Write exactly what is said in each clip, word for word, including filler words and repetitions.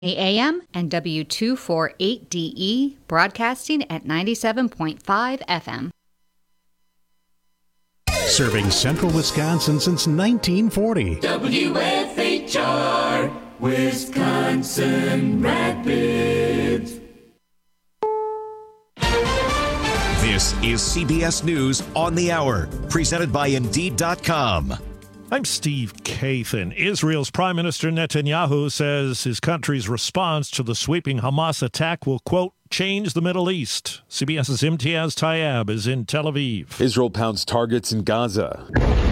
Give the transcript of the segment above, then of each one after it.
A M and W two forty-eight D E, broadcasting at ninety-seven point five F M. Serving central Wisconsin since nineteen forty. W F H R, Wisconsin Rapids. This is C B S News on the Hour, presented by Indeed dot com. I'm Steve Kathan. Israel's Prime Minister Netanyahu says his country's response to the sweeping Hamas attack will, quote, change the Middle East. CBS's Imtiaz Tayyab is in Tel Aviv. Israel pounds targets in Gaza.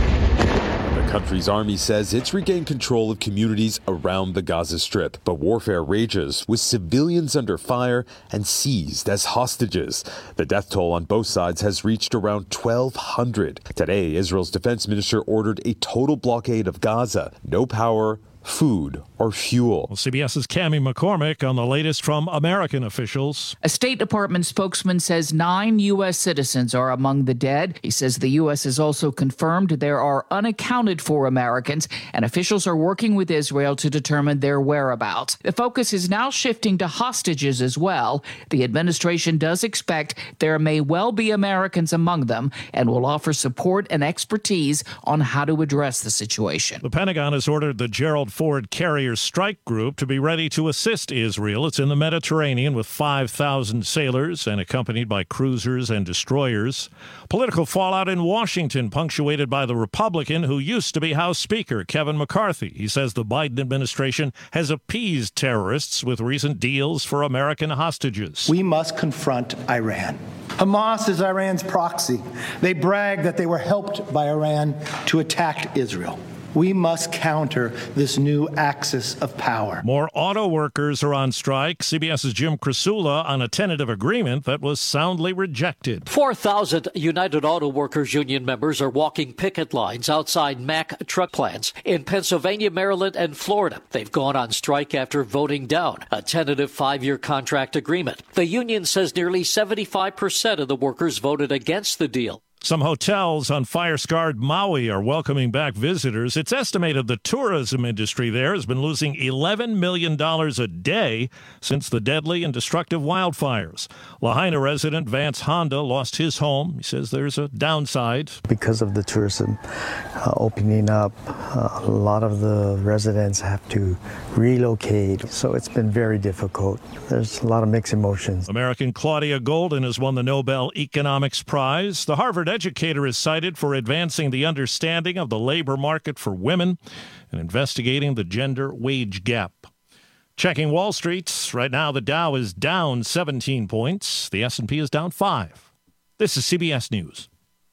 The country's army says it's regained control of communities around the Gaza Strip, but warfare rages with civilians under fire and seized as hostages. The death toll on both sides has reached around twelve hundred. Today, Israel's defense minister ordered a total blockade of Gaza. No power, food, or fuel. Well, CBS's Cammie McCormick on the latest from American officials. A State Department spokesman says nine U S citizens are among the dead. He says the U S has also confirmed there are unaccounted for Americans, and officials are working with Israel to determine their whereabouts. The focus is now shifting to hostages as well. The administration does expect there may well be Americans among them and will offer support and expertise on how to address the situation. The Pentagon has ordered the Gerald Ford Carrier Strike Group to be ready to assist Israel. It's in the Mediterranean with five thousand sailors and accompanied by cruisers and destroyers. Political fallout in Washington punctuated by the Republican who used to be House Speaker, Kevin McCarthy. He says the Biden administration has appeased terrorists with recent deals for American hostages. We must confront Iran. Hamas is Iran's proxy. They brag that they were helped by Iran to attack Israel. We must counter this new axis of power. More auto workers are on strike. CBS's Jim Krasula on a tentative agreement that was soundly rejected. four thousand United Auto Workers Union members are walking picket lines outside Mack truck plants in Pennsylvania, Maryland, and Florida. They've gone on strike after voting down a tentative five-year contract agreement. The union says nearly seventy-five percent of the workers voted against the deal. Some hotels on fire-scarred Maui are welcoming back visitors. It's estimated the tourism industry there has been losing eleven million dollars a day since the deadly and destructive wildfires. Lahaina resident Vance Honda lost his home. He says there's a downside. Because of the tourism uh, opening up, uh, a lot of the residents have to relocate, so it's been very difficult. There's a lot of mixed emotions. American Claudia Golden has won the Nobel Economics Prize. The Harvard educator is cited for advancing the understanding of the labor market for women and investigating the gender wage gap. Checking Wall Street, right now the Dow is down seventeen points. The S and P is down five. This is C B S News.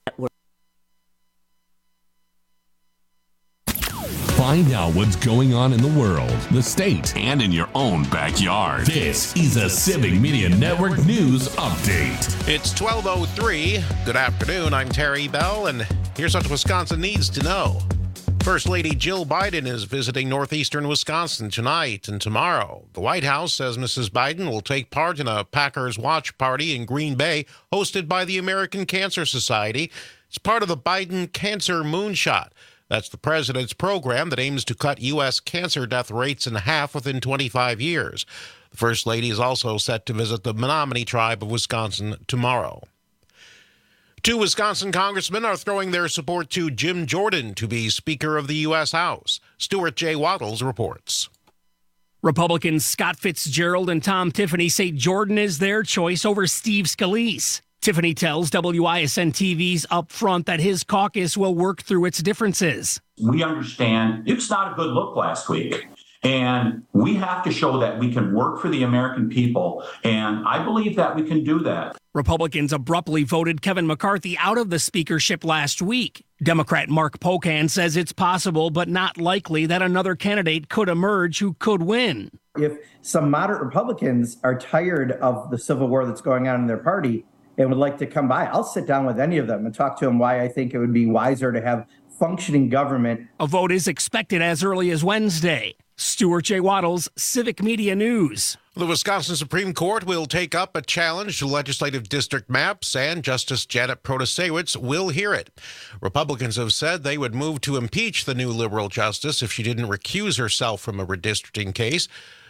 Find out what's going on in the world, the state, and in your own backyard. This is a Civic Media Network News Update. It's twelve oh three. Good afternoon. I'm Terry Bell, and here's what Wisconsin needs to know. First Lady Jill Biden is visiting northeastern Wisconsin tonight and tomorrow. The White House says Missus Biden will take part in a Packers watch party in Green Bay hosted by the American Cancer Society. It's part of the Biden Cancer Moonshot. That's the president's program that aims to cut U S cancer death rates in half within twenty-five years. The First Lady is also set to visit the Menominee Tribe of Wisconsin tomorrow. Two Wisconsin congressmen are throwing their support to Jim Jordan to be Speaker of the U S House. Stuart J. Waddles reports. Republicans Scott Fitzgerald and Tom Tiffany say Jordan is their choice over Steve Scalise. Tiffany tells W I S N T V's Up Front that his caucus will work through its differences. We understand it's not a good look last week, and we have to show that we can work for the American people, and I believe that we can do that. Republicans abruptly voted Kevin McCarthy out of the speakership last week. Democrat Mark Pocan says it's possible but not likely that another candidate could emerge who could win. If some moderate Republicans are tired of the civil war that's going on in their party and would like to come by, I'll sit down with any of them and talk to them why I think it would be wiser to have functioning government. A vote is expected as early as Wednesday. Stuart J. Waddles, Civic Media News. The Wisconsin Supreme Court will take up a challenge to legislative district maps, and Justice Janet Protasiewicz will hear it. Republicans have said they would move to impeach the new liberal justice if she didn't recuse herself from a redistricting case.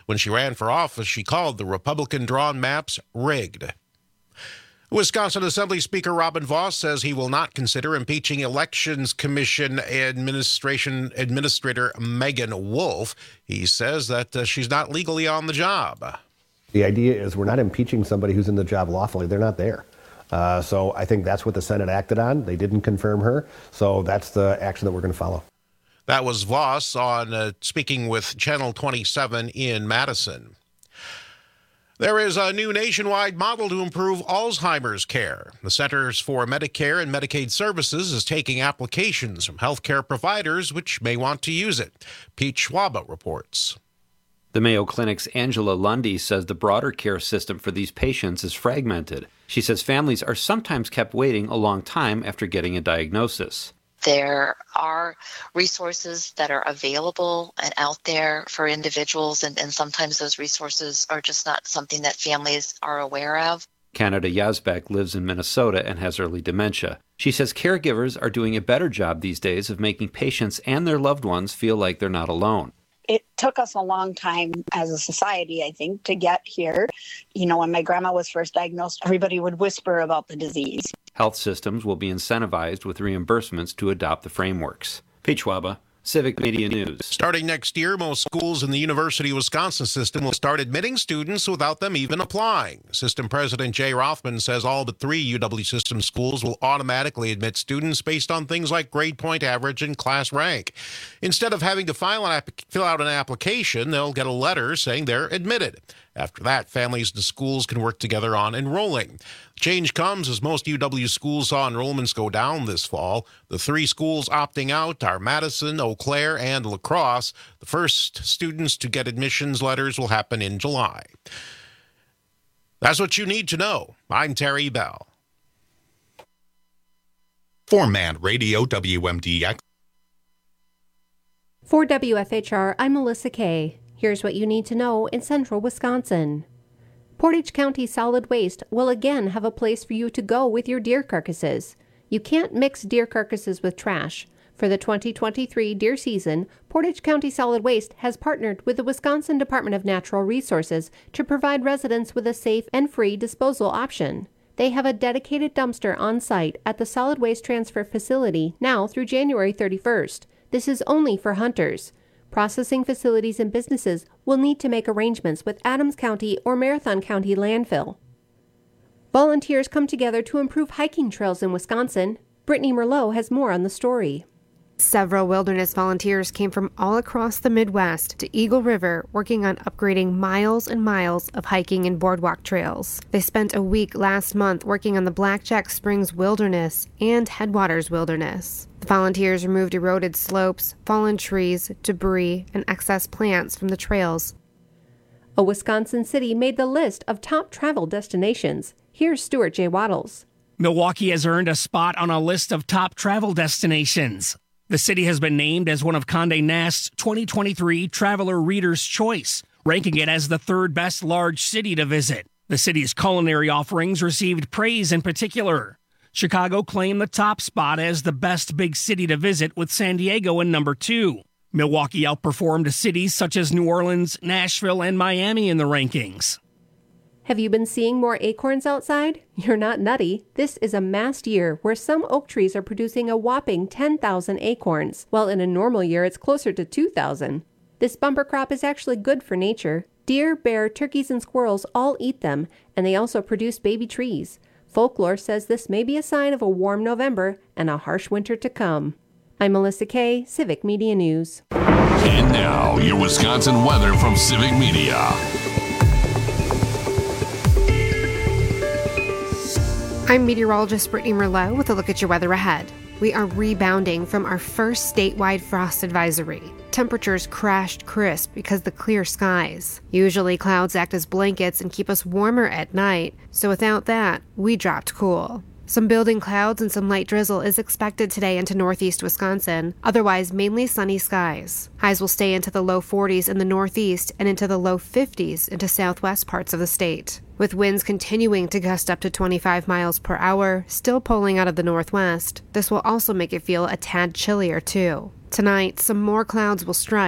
When she ran for office, she called the Republican-drawn maps rigged. Wisconsin Assembly Speaker Robin Vos says he will not consider impeaching Elections Commission Administration Administrator Megan Wolf. He says that uh, she's not legally on the job. The idea is we're not impeaching somebody who's in the job lawfully. They're not there. Uh, so I think that's what the Senate acted on. They didn't confirm her. So that's the action that we're going to follow. That was Vos on uh, speaking with Channel twenty-seven in Madison. There is a new nationwide model to improve Alzheimer's care. The Centers for Medicare and Medicaid Services is taking applications from healthcare providers which may want to use it. Pete Schwaba reports. The Mayo Clinic's Angela Lundy says the broader care system for these patients is fragmented. She says families are sometimes kept waiting a long time after getting a diagnosis. There are resources that are available and out there for individuals, and, and sometimes those resources are just not something that families are aware of. Canada Yazbek lives in Minnesota and has early dementia. She says caregivers are doing a better job these days of making patients and their loved ones feel like they're not alone. It took us a long time as a society, I think, to get here. You know, when my grandma was first diagnosed, everybody would whisper about the disease. Health systems will be incentivized with reimbursements to adopt the frameworks. Pete Schwaba, Civic Media News. Starting next year, most schools in the University of Wisconsin system will start admitting students without them even applying. System President Jay Rothman says all but three U W system schools will automatically admit students based on things like grade point average and class rank. Instead of having to file an app- fill out an application, they'll get a letter saying they're admitted. After that, families and schools can work together on enrolling. Change comes as most U W schools saw enrollments go down this fall. The three schools opting out are Madison, Eau Claire, and La Crosse. The first students to get admissions letters will happen in July. That's what you need to know. I'm Terry Bell. For Man Radio, W M D X. For W F H R, I'm Melissa Kay. Here's what you need to know in central Wisconsin. Portage County Solid Waste will again have a place for you to go with your deer carcasses. You can't mix deer carcasses with trash. For the twenty twenty-three deer season, Portage County Solid Waste has partnered with the Wisconsin Department of Natural Resources to provide residents with a safe and free disposal option. They have a dedicated dumpster on site at the Solid Waste Transfer Facility now through January thirty-first. This is only for hunters. Processing facilities and businesses will need to make arrangements with Adams County or Marathon County landfill. Volunteers come together to improve hiking trails in Wisconsin. Brittany Merlot has more on the story. Several wilderness volunteers came from all across the Midwest to Eagle River working on upgrading miles and miles of hiking and boardwalk trails. They spent a week last month working on the Blackjack Springs Wilderness and Headwaters Wilderness. The volunteers removed eroded slopes, fallen trees, debris, and excess plants from the trails. A Wisconsin city made the list of top travel destinations. Here's Stuart J. Waddles. Milwaukee has earned a spot on a list of top travel destinations. The city has been named as one of Condé Nast's twenty twenty-three Traveler Reader's Choice, ranking it as the third best large city to visit. The city's culinary offerings received praise in particular. Chicago claimed the top spot as the best big city to visit, with San Diego in number two. Milwaukee outperformed cities such as New Orleans, Nashville, and Miami in the rankings. Have you been seeing more acorns outside? You're not nutty. This is a mast year where some oak trees are producing a whopping ten thousand acorns, while in a normal year it's closer to two thousand. This bumper crop is actually good for nature. Deer, bear, turkeys, and squirrels all eat them, and they also produce baby trees. Folklore says this may be a sign of a warm November and a harsh winter to come. I'm Melissa Kay, Civic Media News. And now, your Wisconsin weather from Civic Media. I'm meteorologist Brittany Merlot with a look at your weather ahead. We are rebounding from our first statewide frost advisory. Temperatures crashed crisp because the clear skies. Usually clouds act as blankets and keep us warmer at night, so without that, we dropped cool. Some building clouds and some light drizzle is expected today into northeast Wisconsin, otherwise mainly sunny skies. Highs will stay into the low forties in the northeast and into the low fifties into southwest parts of the state. With winds continuing to gust up to twenty-five miles per hour, still pulling out of the northwest, this will also make it feel a tad chillier too. Tonight, some more clouds will strike,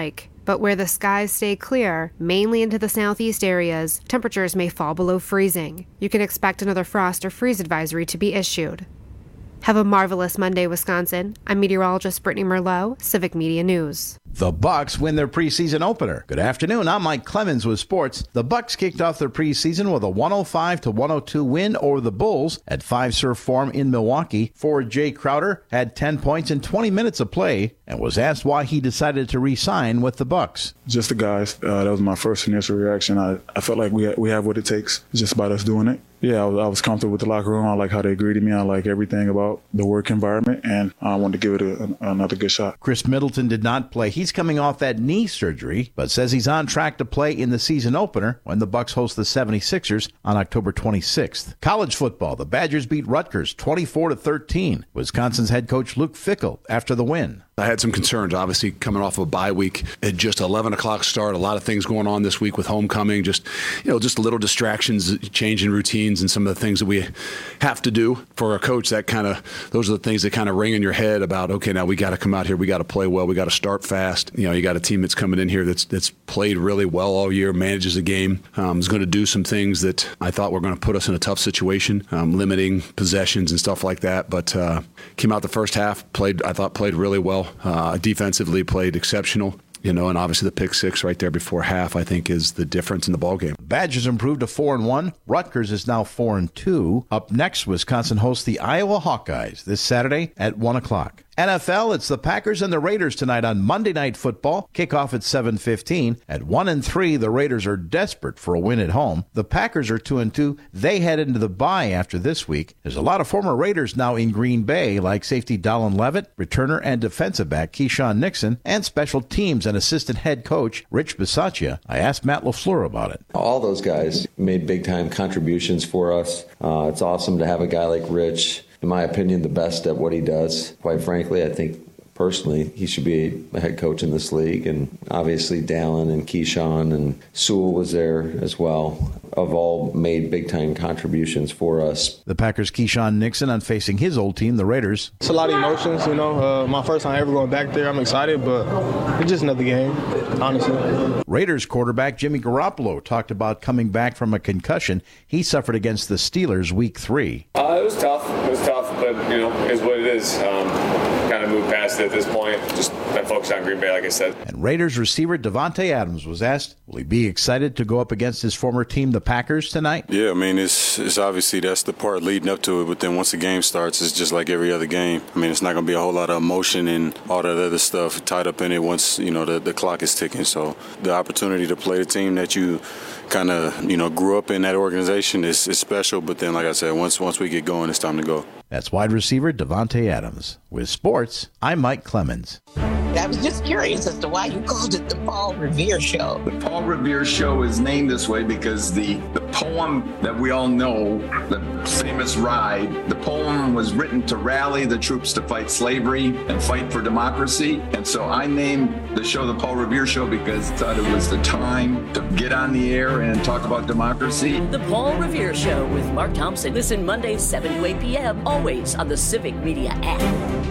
But where the skies stay clear, mainly into the southeast areas, temperatures may fall below freezing. You can expect another frost or freeze advisory to be issued. Have a marvelous Monday, Wisconsin. I'm meteorologist Brittany Merlot, Civic Media News. The Bucks win their preseason opener. Good afternoon, I'm Mike Clemens with sports. The Bucks kicked off their preseason with a one oh five to one oh two win over the Bulls at Fiserv Forum in Milwaukee. Forward Jay Crowder had ten points in twenty minutes of play and was asked why he decided to re-sign with the Bucks. Just the guys. Uh, that was my first initial reaction. I, I felt like we ha- we have what it takes. It's just about us doing it. Yeah, I was, I was comfortable with the locker room. I like how they greeted me. I like everything about the work environment, and I wanted to give it a, a, another good shot. Chris Middleton did not play. He's coming off that knee surgery, but says he's on track to play in the season opener when the Bucks host the seventy-sixers on October twenty-sixth. College football, the Badgers beat Rutgers twenty-four to thirteen. Wisconsin's head coach Luke Fickell after the win. I had some concerns, obviously, coming off of a bye week at just eleven o'clock start. A lot of things going on this week with homecoming, just, you know, just little distractions, changing routines, and some of the things that we have to do for a coach. That kind of, those are the things that kind of ring in your head about, okay, now we got to come out here, we got to play well, we got to start fast. You know, you got a team that's coming in here that's that's played really well all year, manages the game, um, is going to do some things that I thought were going to put us in a tough situation, um, limiting possessions and stuff like that. But uh, came out the first half, played, I thought played really well. Uh, defensively played exceptional, you know, and obviously the pick six right there before half, I think, is the difference in the ballgame. Badgers improved to four and one. Rutgers is now four and two. Up next, Wisconsin hosts the Iowa Hawkeyes this Saturday at one o'clock. N F L, it's the Packers and the Raiders tonight on Monday Night Football. Kickoff at seven fifteen. At one and three, the Raiders are desperate for a win at home. The Packers are two and two. They head into the bye after this week. There's a lot of former Raiders now in Green Bay, like safety Dallin Levitt, returner and defensive back Keyshawn Nixon, and special teams and assistant head coach Rich Bisaccia. I asked Matt LaFleur about it. All those guys made big-time contributions for us. Uh, it's awesome to have a guy like Rich, in my opinion, the best at what he does. Quite frankly, I think personally he should be a head coach in this league. And obviously Dallin and Keyshawn and Sewell was there as well, have all made big-time contributions for us. The Packers' Keyshawn Nixon on facing his old team, the Raiders. It's a lot of emotions, you know. Uh, my first time ever going back there. I'm excited, but it's just another game, honestly. Raiders quarterback Jimmy Garoppolo talked about coming back from a concussion he suffered against the Steelers week three. Uh, it was tough. It was tough, but, you know, it is what it is. Um, kind of moved past it at this point. Just been focused on Green Bay, like I said. And Raiders receiver Davante Adams was asked, will he be excited to go up against his former team, the Packers, tonight? Yeah, I mean, it's it's obviously that's the part leading up to it, but then once the game starts, it's just like every other game. I mean, it's not going to be a whole lot of emotion and all that other stuff tied up in it once, you know, the, the clock is ticking. So the opportunity to play the team that you kind of, you know, grew up in that organization is, is special, but then, like I said, once once we get going, it's time to go. That's wide receiver Davante Adams. With sports, I'm Mike Clemens. I was just curious as to why you called it the Paul Revere Show. The Paul Revere Show is named this way because the, the poem that we all know, the famous ride, the poem was written to rally the troops to fight slavery and fight for democracy. And so I named the show the Paul Revere Show because I thought it was the time to get on the air and talk about democracy. The Paul Revere Show with Mark Thompson. Listen Mondays, seven to eight p.m., always on the Civic Media app.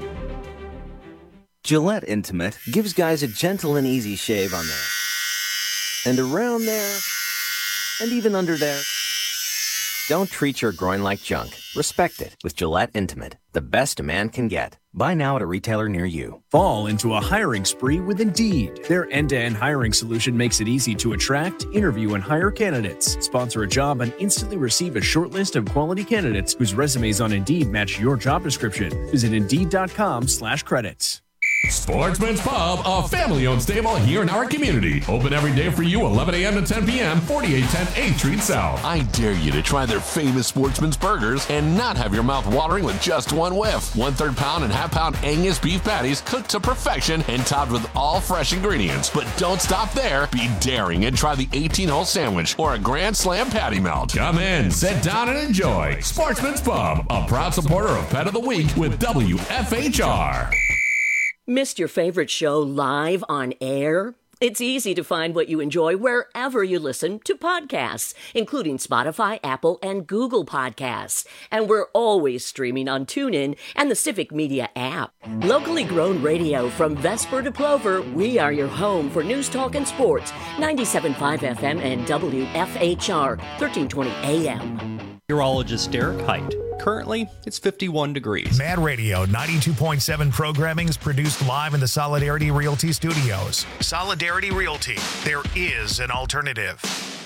Gillette Intimate gives guys a gentle and easy shave on there, and around there, and even under there. Don't treat your groin like junk. Respect it with Gillette Intimate, the best a man can get. Buy now at a retailer near you. Fall into a hiring spree with Indeed. Their end-to-end hiring solution makes it easy to attract, interview, and hire candidates. Sponsor a job and instantly receive a short list of quality candidates whose resumes on Indeed match your job description. Visit Indeed.com slash credits. Sportsman's Pub, a family-owned stable here in our community. Open every day for you, eleven a.m. to ten p.m., forty-eight ten eighth Street South. I dare you to try their famous Sportsman's Burgers and not have your mouth watering with just one whiff. One-third pound and half-pound Angus beef patties cooked to perfection and topped with all fresh ingredients. But don't stop there. Be daring and try the eighteen-hole sandwich or a Grand Slam patty melt. Come in, sit down, and enjoy. Sportsman's Pub, a proud supporter of Pet of the Week with W F H R. Missed your favorite show live on air? It's easy to find what you enjoy wherever you listen to podcasts, including Spotify, Apple, and Google Podcasts. And we're always streaming on TuneIn and the Civic Media app. Locally grown radio from Vesper to Plover, we are your home for news, talk, and sports. ninety-seven point five F M and W F H R, thirteen twenty A M. Meteorologist Derek Height. Currently, it's fifty-one degrees. Mad Radio ninety-two point seven programming is produced live in the Solidarity Realty studios. Solidarity Realty, there is an alternative.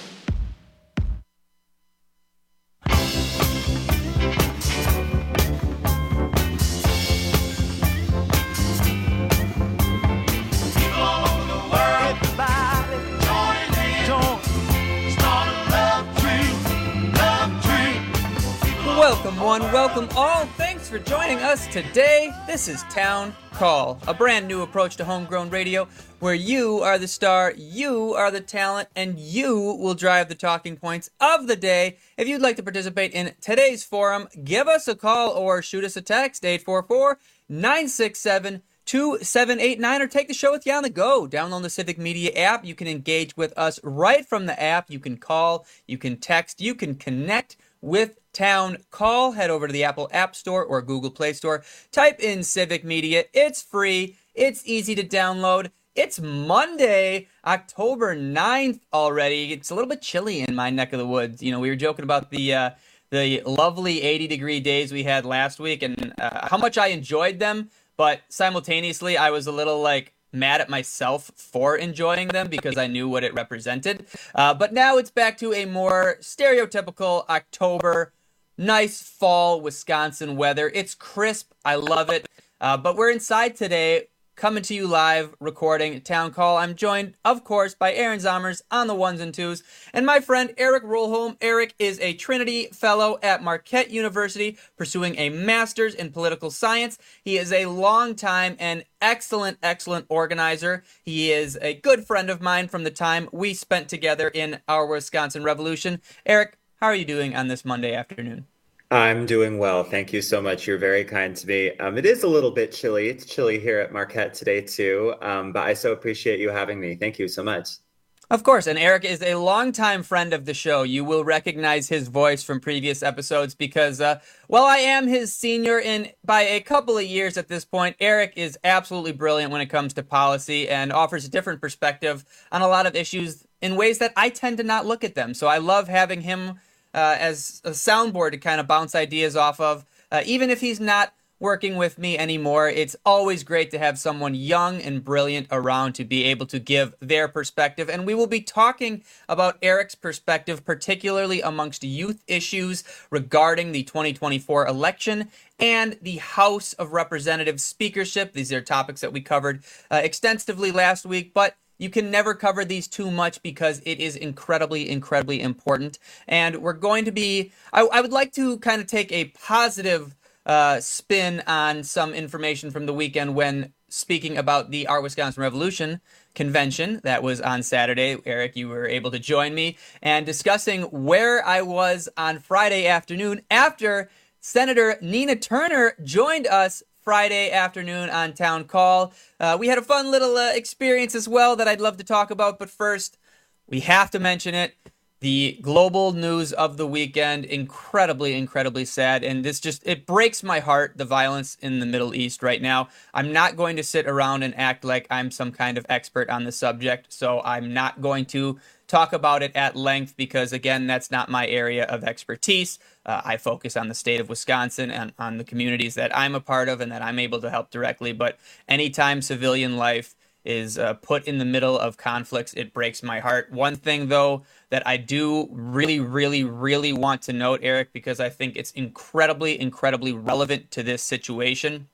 Welcome one, welcome all. Thanks for joining us today. This is Town Call, a brand new approach to homegrown radio where you are the star, you are the talent, and you will drive the talking points of the day. If you'd like to participate in today's forum, give us a call or shoot us a text, eight four four, nine six seven, two seven eight nine, or take the show with you on the go. Download the Civic Media app. You can engage with us right from the app. You can call, you can text, you can connect with Town Call. Head over to the Apple App Store or Google Play Store. Type in Civic Media. It's free. It's easy to download. It's Monday, October ninth already. It's a little bit chilly in my neck of the woods. You know, we were joking about the uh, the lovely eighty degree days we had last week and uh, how much I enjoyed them, but simultaneously I was a little like mad at myself for enjoying them because I knew what it represented. Uh, but now it's back to a more stereotypical October, nice fall Wisconsin weather. It's crisp. I love it. Uh, but we're inside today, coming to you live, recording Town Call. I'm joined, of course, by Aaron Zomers on the ones and twos, and my friend Eric Rolholm. Eric is a Trinity Fellow at Marquette University, pursuing a master's in political science. He is a longtime and excellent, excellent organizer. He is a good friend of mine from the time we spent together in our Wisconsin Revolution. Eric, how are you doing on this Monday afternoon? I'm doing well. Thank you so much. You're very kind to me. Um, it is a little bit chilly. It's chilly here at Marquette today, too. Um, but I so appreciate you having me. Thank you so much. Of course. And Eric is a longtime friend of the show. You will recognize his voice from previous episodes because, uh, while I am his senior in by a couple of years at this point, Eric is absolutely brilliant when it comes to policy and offers a different perspective on a lot of issues in ways that I tend to not look at them. So I love having him Uh, as a soundboard to kind of bounce ideas off of. Uh, even if he's not working with me anymore, it's always great to have someone young and brilliant around to be able to give their perspective. And we will be talking about Eric's perspective, particularly amongst youth issues regarding the twenty twenty-four election and the House of Representatives speakership. These are topics that we covered uh, extensively last week, but you can never cover these too much because it is incredibly, incredibly important. And we're going to be, I, I would like to kind of take a positive uh, spin on some information from the weekend when speaking about the Our Wisconsin Revolution convention that was on Saturday. Eric, you were able to join me and discussing where I was on Friday afternoon after Senator Nina Turner joined us Friday afternoon on Town Call. Uh, we had a fun little uh, experience as well that I'd love to talk about, but first, we have to mention it. The global news of the weekend, incredibly, incredibly sad, and this just, it breaks my heart, the violence in the Middle East right now. I'm not going to sit around and act like I'm some kind of expert on the subject, so I'm not going to talk about it at length because, again, that's not my area of expertise. Uh, I focus on the state of Wisconsin and on the communities that I'm a part of and that I'm able to help directly. But anytime civilian life is uh, put in the middle of conflicts, it breaks my heart. One thing, though, that I do really, really, really want to note, Eric, because I think it's incredibly, incredibly relevant to this situation,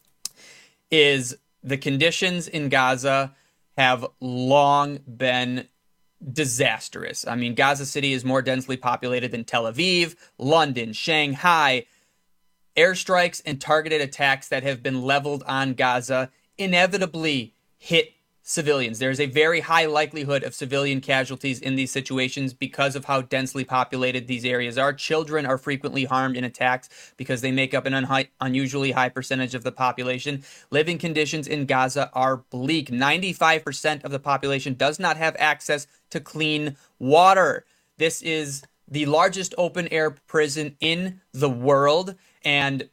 is the conditions in Gaza have long been disastrous. I mean, Gaza City is more densely populated than Tel Aviv, London, Shanghai. Airstrikes and targeted attacks that have been leveled on Gaza inevitably hit civilians. There's a very high likelihood of civilian casualties in these situations because of how densely populated these areas are. Children are frequently harmed in attacks because they make up an un- unusually high percentage of the population. Living conditions in Gaza are bleak. ninety-five percent of the population does not have access to clean water. This is the largest open-air prison in the world, and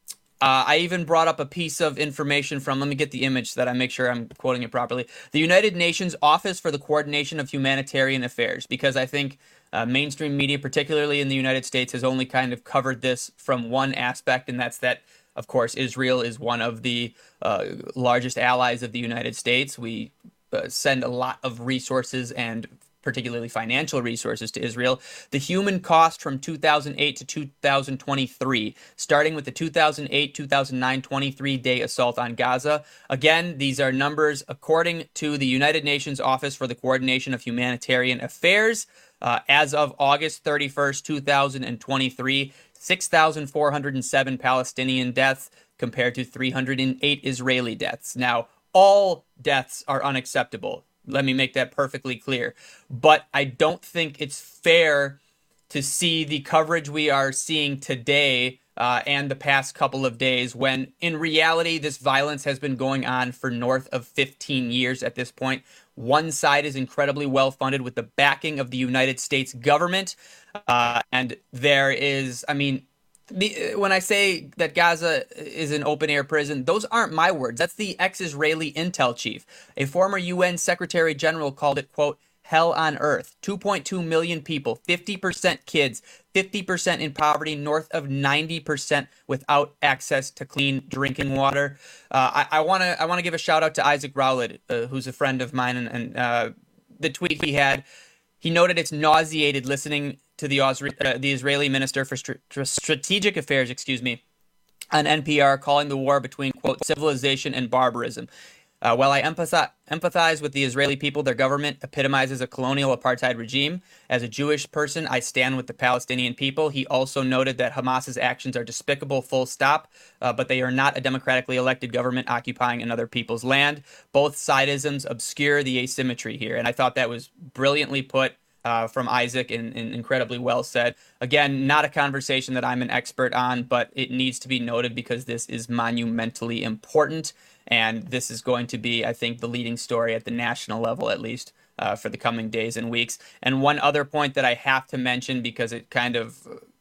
Uh, I even brought up a piece of information from, let me get the image so that I make sure I'm quoting it properly, the United Nations Office for the Coordination of Humanitarian Affairs, because I think uh, mainstream media, particularly in the United States, has only kind of covered this from one aspect, and that's that, of course, Israel is one of the uh, largest allies of the United States. We uh, send a lot of resources and particularly financial resources to Israel. The human cost from two thousand eight to two thousand twenty-three, starting with the two thousand eight two thousand nine twenty-three day assault on Gaza. Again, these are numbers according to the United Nations Office for the Coordination of Humanitarian Affairs. Uh, as of August thirty-first, two thousand twenty-three, six thousand four hundred seven Palestinian deaths compared to three hundred eight Israeli deaths. Now, all deaths are unacceptable. Let me make that perfectly clear. But I don't think it's fair to see the coverage we are seeing today uh, and the past couple of days when, in reality, this violence has been going on for north of fifteen years at this point. One side is incredibly well-funded with the backing of the United States government. Uh, and there is, I mean, The, when I say that Gaza is an open-air prison, those aren't my words. That's the ex-Israeli intel chief. A former U N Secretary General called it, quote, hell on earth. two point two million people, fifty percent kids, fifty percent in poverty, north of ninety percent without access to clean drinking water. Uh, I want to I want to give a shout-out to Isaac Rowlett, uh, who's a friend of mine, and, and uh, the tweet he had, he noted it's nauseated listening to the, uh, the Israeli Minister for St- Strategic Affairs, excuse me, on N P R, calling the war between, quote, civilization and barbarism. Uh, while I empathize, empathize with the Israeli people, their government epitomizes a colonial apartheid regime. As a Jewish person, I stand with the Palestinian people. He also noted that Hamas's actions are despicable, full stop, uh, but they are not a democratically elected government occupying another people's land. Both sidisms obscure the asymmetry here, and I thought that was brilliantly put Uh, from Isaac and, and incredibly well said. Again, not a conversation that I'm an expert on, but it needs to be noted because this is monumentally important. And this is going to be, I think, the leading story at the national level, at least uh, for the coming days and weeks. And one other point that I have to mention because it kind of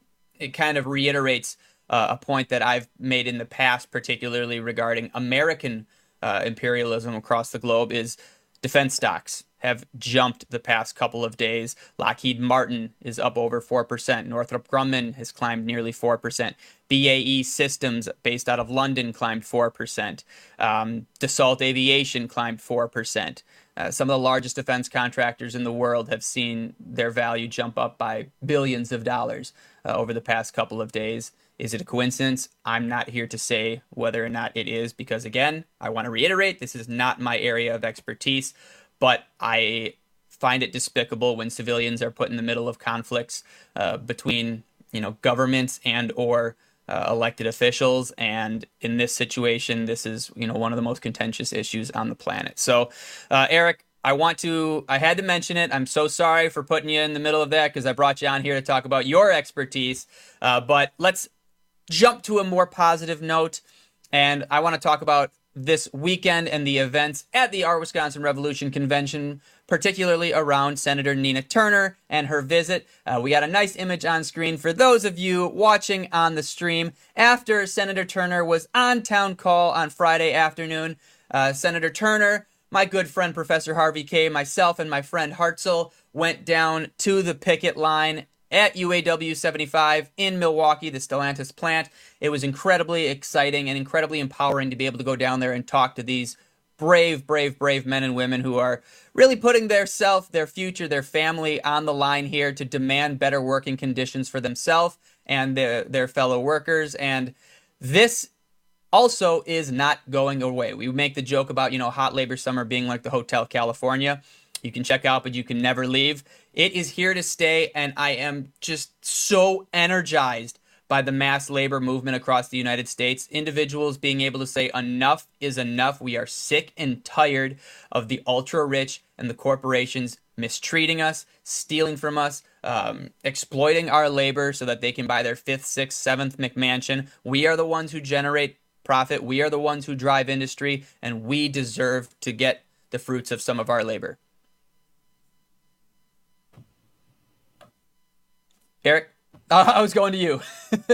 it kind of reiterates uh, a point that I've made in the past, particularly regarding American uh, imperialism across the globe, is defense stocks have jumped the past couple of days. Lockheed Martin is up over four percent. Northrop Grumman has climbed nearly four percent. B A E Systems, based out of London, climbed four percent. Um, Dassault Aviation climbed four percent. Uh, some of the largest defense contractors in the world have seen their value jump up by billions of dollars uh, over the past couple of days. Is it a coincidence? I'm not here to say whether or not it is because, again, I want to reiterate, this is not my area of expertise. But I find it despicable when civilians are put in the middle of conflicts uh, between, you know, governments and or uh, elected officials. And in this situation, this is, you know, one of the most contentious issues on the planet. So, uh, Eric, I want to, I had to mention it. I'm so sorry for putting you in the middle of that because I brought you on here to talk about your expertise. Uh, but let's jump to a more positive note. And I want to talk about this weekend and the events at the Our Wisconsin Revolution Convention, particularly around Senator Nina Turner and her visit. Uh, we got a nice image on screen for those of you watching on the stream. After Senator Turner was on town call on Friday afternoon, uh, Senator Turner, my good friend Professor Harvey Kaye, myself, and my friend Hartzell went down to the picket line at U A W seventy-five in Milwaukee, the Stellantis plant. It was incredibly exciting and incredibly empowering to be able to go down there and talk to these brave, brave, brave men and women who are really putting their self, their future, their family on the line here to demand better working conditions for themselves and their, their fellow workers. And this also is not going away. We make the joke about, you know, hot labor summer being like the Hotel California. You can check out, but you can never leave. It is here to stay, and I am just so energized by the mass labor movement across the United States. Individuals being able to say enough is enough. We are sick and tired of the ultra-rich and the corporations mistreating us, stealing from us, um, exploiting our labor so that they can buy their fifth, sixth, seventh McMansion. We are the ones who generate profit. We are the ones who drive industry, and we deserve to get the fruits of some of our labor. Eric? Uh, I was going to you.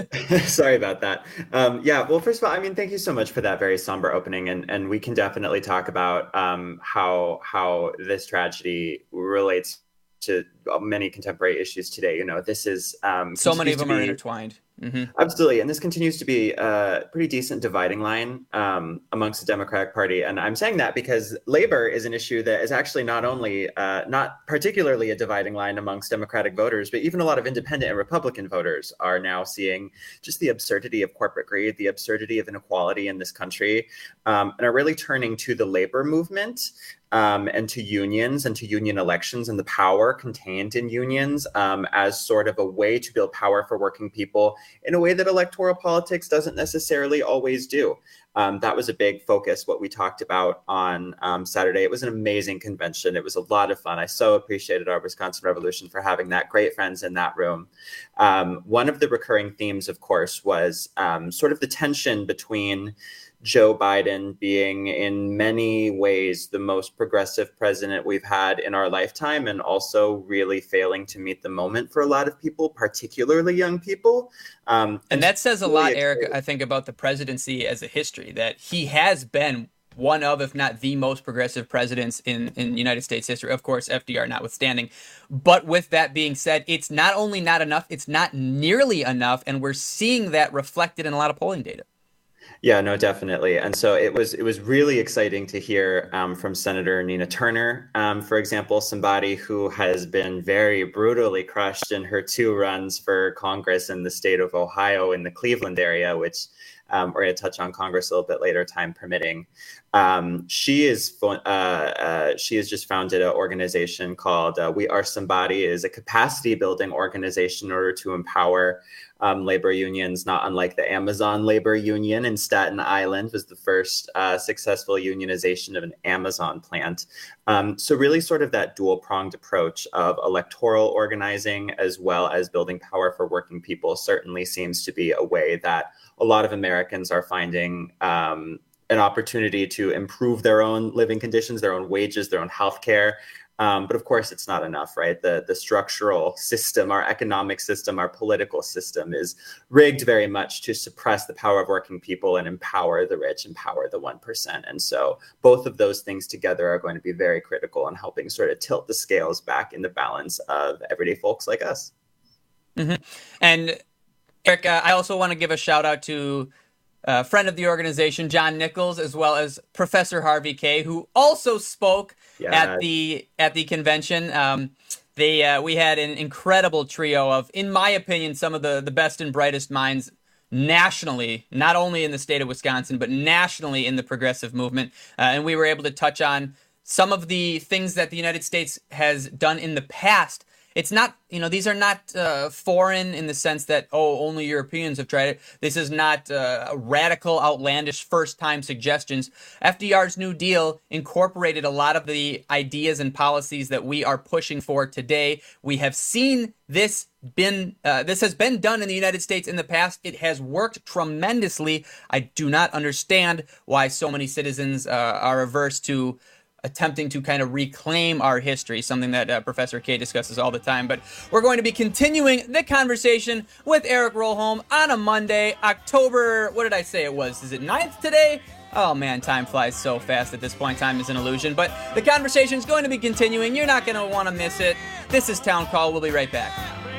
Sorry about that. Um, yeah, well, first of all, I mean, thank you so much for that very somber opening. And, and we can definitely talk about um, how how this tragedy relates to many contemporary issues today. You know, this is... Um, so many of them be, are intertwined. Mm-hmm. Absolutely. And this continues to be a pretty decent dividing line um, amongst the Democratic Party. And I'm saying that because labor is an issue that is actually not only uh, not particularly a dividing line amongst Democratic voters, but even a lot of independent and Republican voters are now seeing just the absurdity of corporate greed, the absurdity of inequality in this country, um, and are really turning to the labor movement Um, and to unions and to union elections and the power contained in unions um, as sort of a way to build power for working people in a way that electoral politics doesn't necessarily always do. Um, that was a big focus, what we talked about on um, Saturday. It was an amazing convention. It was a lot of fun. I so appreciated our Wisconsin Revolution for having that, great friends in that room. Um, one of the recurring themes, of course, was um, sort of the tension between Joe Biden being in many ways the most progressive president we've had in our lifetime, and also really failing to meet the moment for a lot of people, particularly young people. Um, and, and that says a really lot, Eric, I think, about the presidency as a history, that he has been one of, if not the most progressive presidents in, in United States history. Of course, F D R notwithstanding. But with that being said, it's not only not enough, it's not nearly enough. And we're seeing that reflected in a lot of polling data. Yeah, no, definitely. And so it was it was really exciting to hear um, from Senator Nina Turner, um, for example, somebody who has been very brutally crushed in her two runs for Congress in the state of Ohio in the Cleveland area, which um, we're going to touch on Congress a little bit later, time permitting. Um, she is uh, uh, she has just founded an organization called uh, We Are Somebody. It is a capacity building organization in order to empower Um, labor unions, not unlike the Amazon labor union in Staten Island was the first uh, successful unionization of an Amazon plant. Um, so really sort of that dual-pronged approach of electoral organizing as well as building power for working people certainly seems to be a way that a lot of Americans are finding um, an opportunity to improve their own living conditions, their own wages, their own health care. Um, but of course, it's not enough, right? The the structural system, our economic system, our political system is rigged very much to suppress the power of working people and empower the rich, empower the one percent. And so both of those things together are going to be very critical in helping sort of tilt the scales back in the balance of everyday folks like us. Mm-hmm. And Eric, uh, I also want to give a shout out to a friend of the organization, John Nichols, as well as Professor Harvey Kaye, who also spoke yeah. at the at the convention. Um, they uh, we had an incredible trio of, in my opinion, some of the, the best and brightest minds nationally, not only in the state of Wisconsin, but nationally in the progressive movement. Uh, and we were able to touch on some of the things that the United States has done in the past. It's not, you know, these are not uh, foreign in the sense that, oh, only Europeans have tried it. This is not uh, radical, outlandish, first-time suggestions. F D R's New Deal incorporated a lot of the ideas and policies that we are pushing for today. We have seen this been uh, this has been done in the United States in the past. It has worked tremendously. I do not understand why so many citizens uh, are averse to attempting to kind of reclaim our history, something that uh, Professor Kaye discusses all the time. But we're going to be continuing the conversation with Eric Rolholm on a Monday, October, what did I say it was? Is it ninth today? Oh man, time flies so fast at this point. Time is an illusion. But the conversation is going to be continuing. You're not going to want to miss it. This is Town Call. We'll be right back.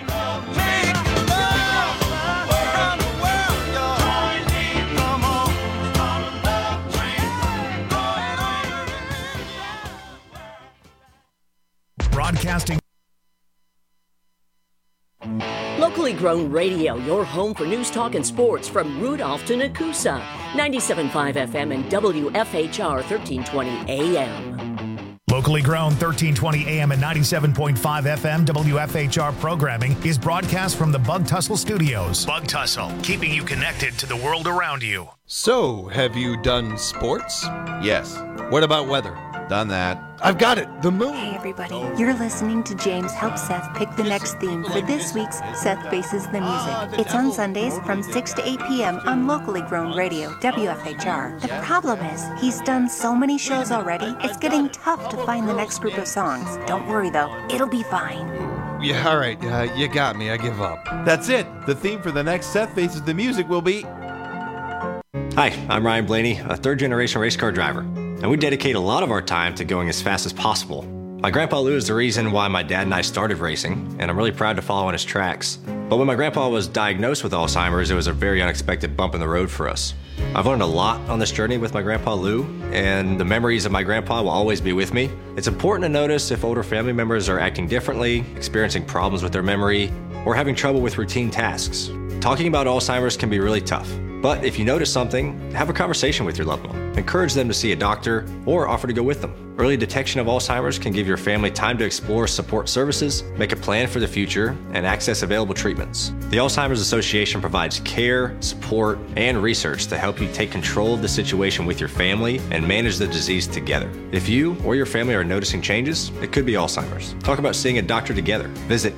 Broadcasting. Locally grown radio, your home for news, talk, and sports from Rudolph to Nakusa. ninety-seven point five F M and W F H R thirteen twenty A M. Locally grown thirteen twenty A M and ninety-seven point five F M W F H R programming is broadcast from the Bug Tussle Studios. Bug Tussle, keeping you connected to the world around you. So, have you done sports? Yes. What about weather? Done that. I've got it. The moon. Hey, everybody. You're listening to James help Seth pick the next theme for this week's Seth Faces the Music. It's on Sundays from six to eight p.m. on locally grown radio, W F H R. The problem is, he's done so many shows already, it's getting tough to find the next group of songs. Don't worry, though. It'll be fine. Yeah, all right. Uh, you got me. I give up. That's it. The theme for the next Seth Faces the Music will be... Hi, I'm Ryan Blaney, a third-generation race car driver, and we dedicate a lot of our time to going as fast as possible. My grandpa Lou is the reason why my dad and I started racing, and I'm really proud to follow in his tracks. But when my grandpa was diagnosed with Alzheimer's, it was a very unexpected bump in the road for us. I've learned a lot on this journey with my grandpa Lou, and the memories of my grandpa will always be with me. It's important to notice if older family members are acting differently, experiencing problems with their memory, or having trouble with routine tasks. Talking about Alzheimer's can be really tough. But if you notice something, have a conversation with your loved one. Encourage them to see a doctor or offer to go with them. Early detection of Alzheimer's can give your family time to explore support services, make a plan for the future, and access available treatments. The Alzheimer's Association provides care, support, and research to help you take control of the situation with your family and manage the disease together. If you or your family are noticing changes, it could be Alzheimer's. Talk about seeing a doctor together. Visit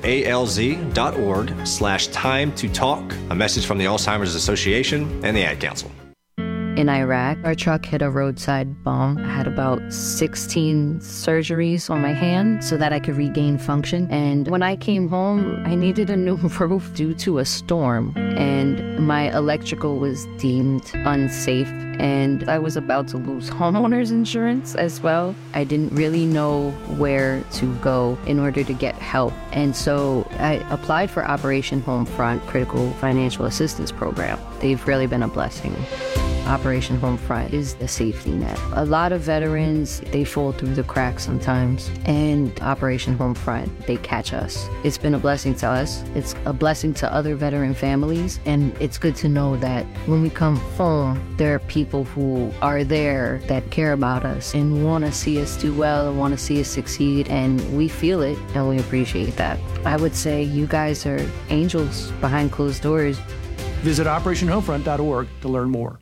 alz.org slash time to talk. A message from the Alzheimer's Association and the Ad Council. In Iraq, our truck hit a roadside bomb. I had about sixteen surgeries on my hand so that I could regain function. And when I came home, I needed a new roof due to a storm. And my electrical was deemed unsafe. And I was about to lose homeowners insurance as well. I didn't really know where to go in order to get help. And so I applied for Operation Homefront Critical Financial Assistance Program. They've really been a blessing. Operation Homefront is the safety net. A lot of veterans, they fall through the cracks sometimes, and Operation Homefront, they catch us. It's been a blessing to us. It's a blessing to other veteran families, and it's good to know that when we come home, there are people who are there that care about us and want to see us do well and want to see us succeed, and we feel it, and we appreciate that. I would say you guys are angels behind closed doors. Visit operation homefront dot org to learn more.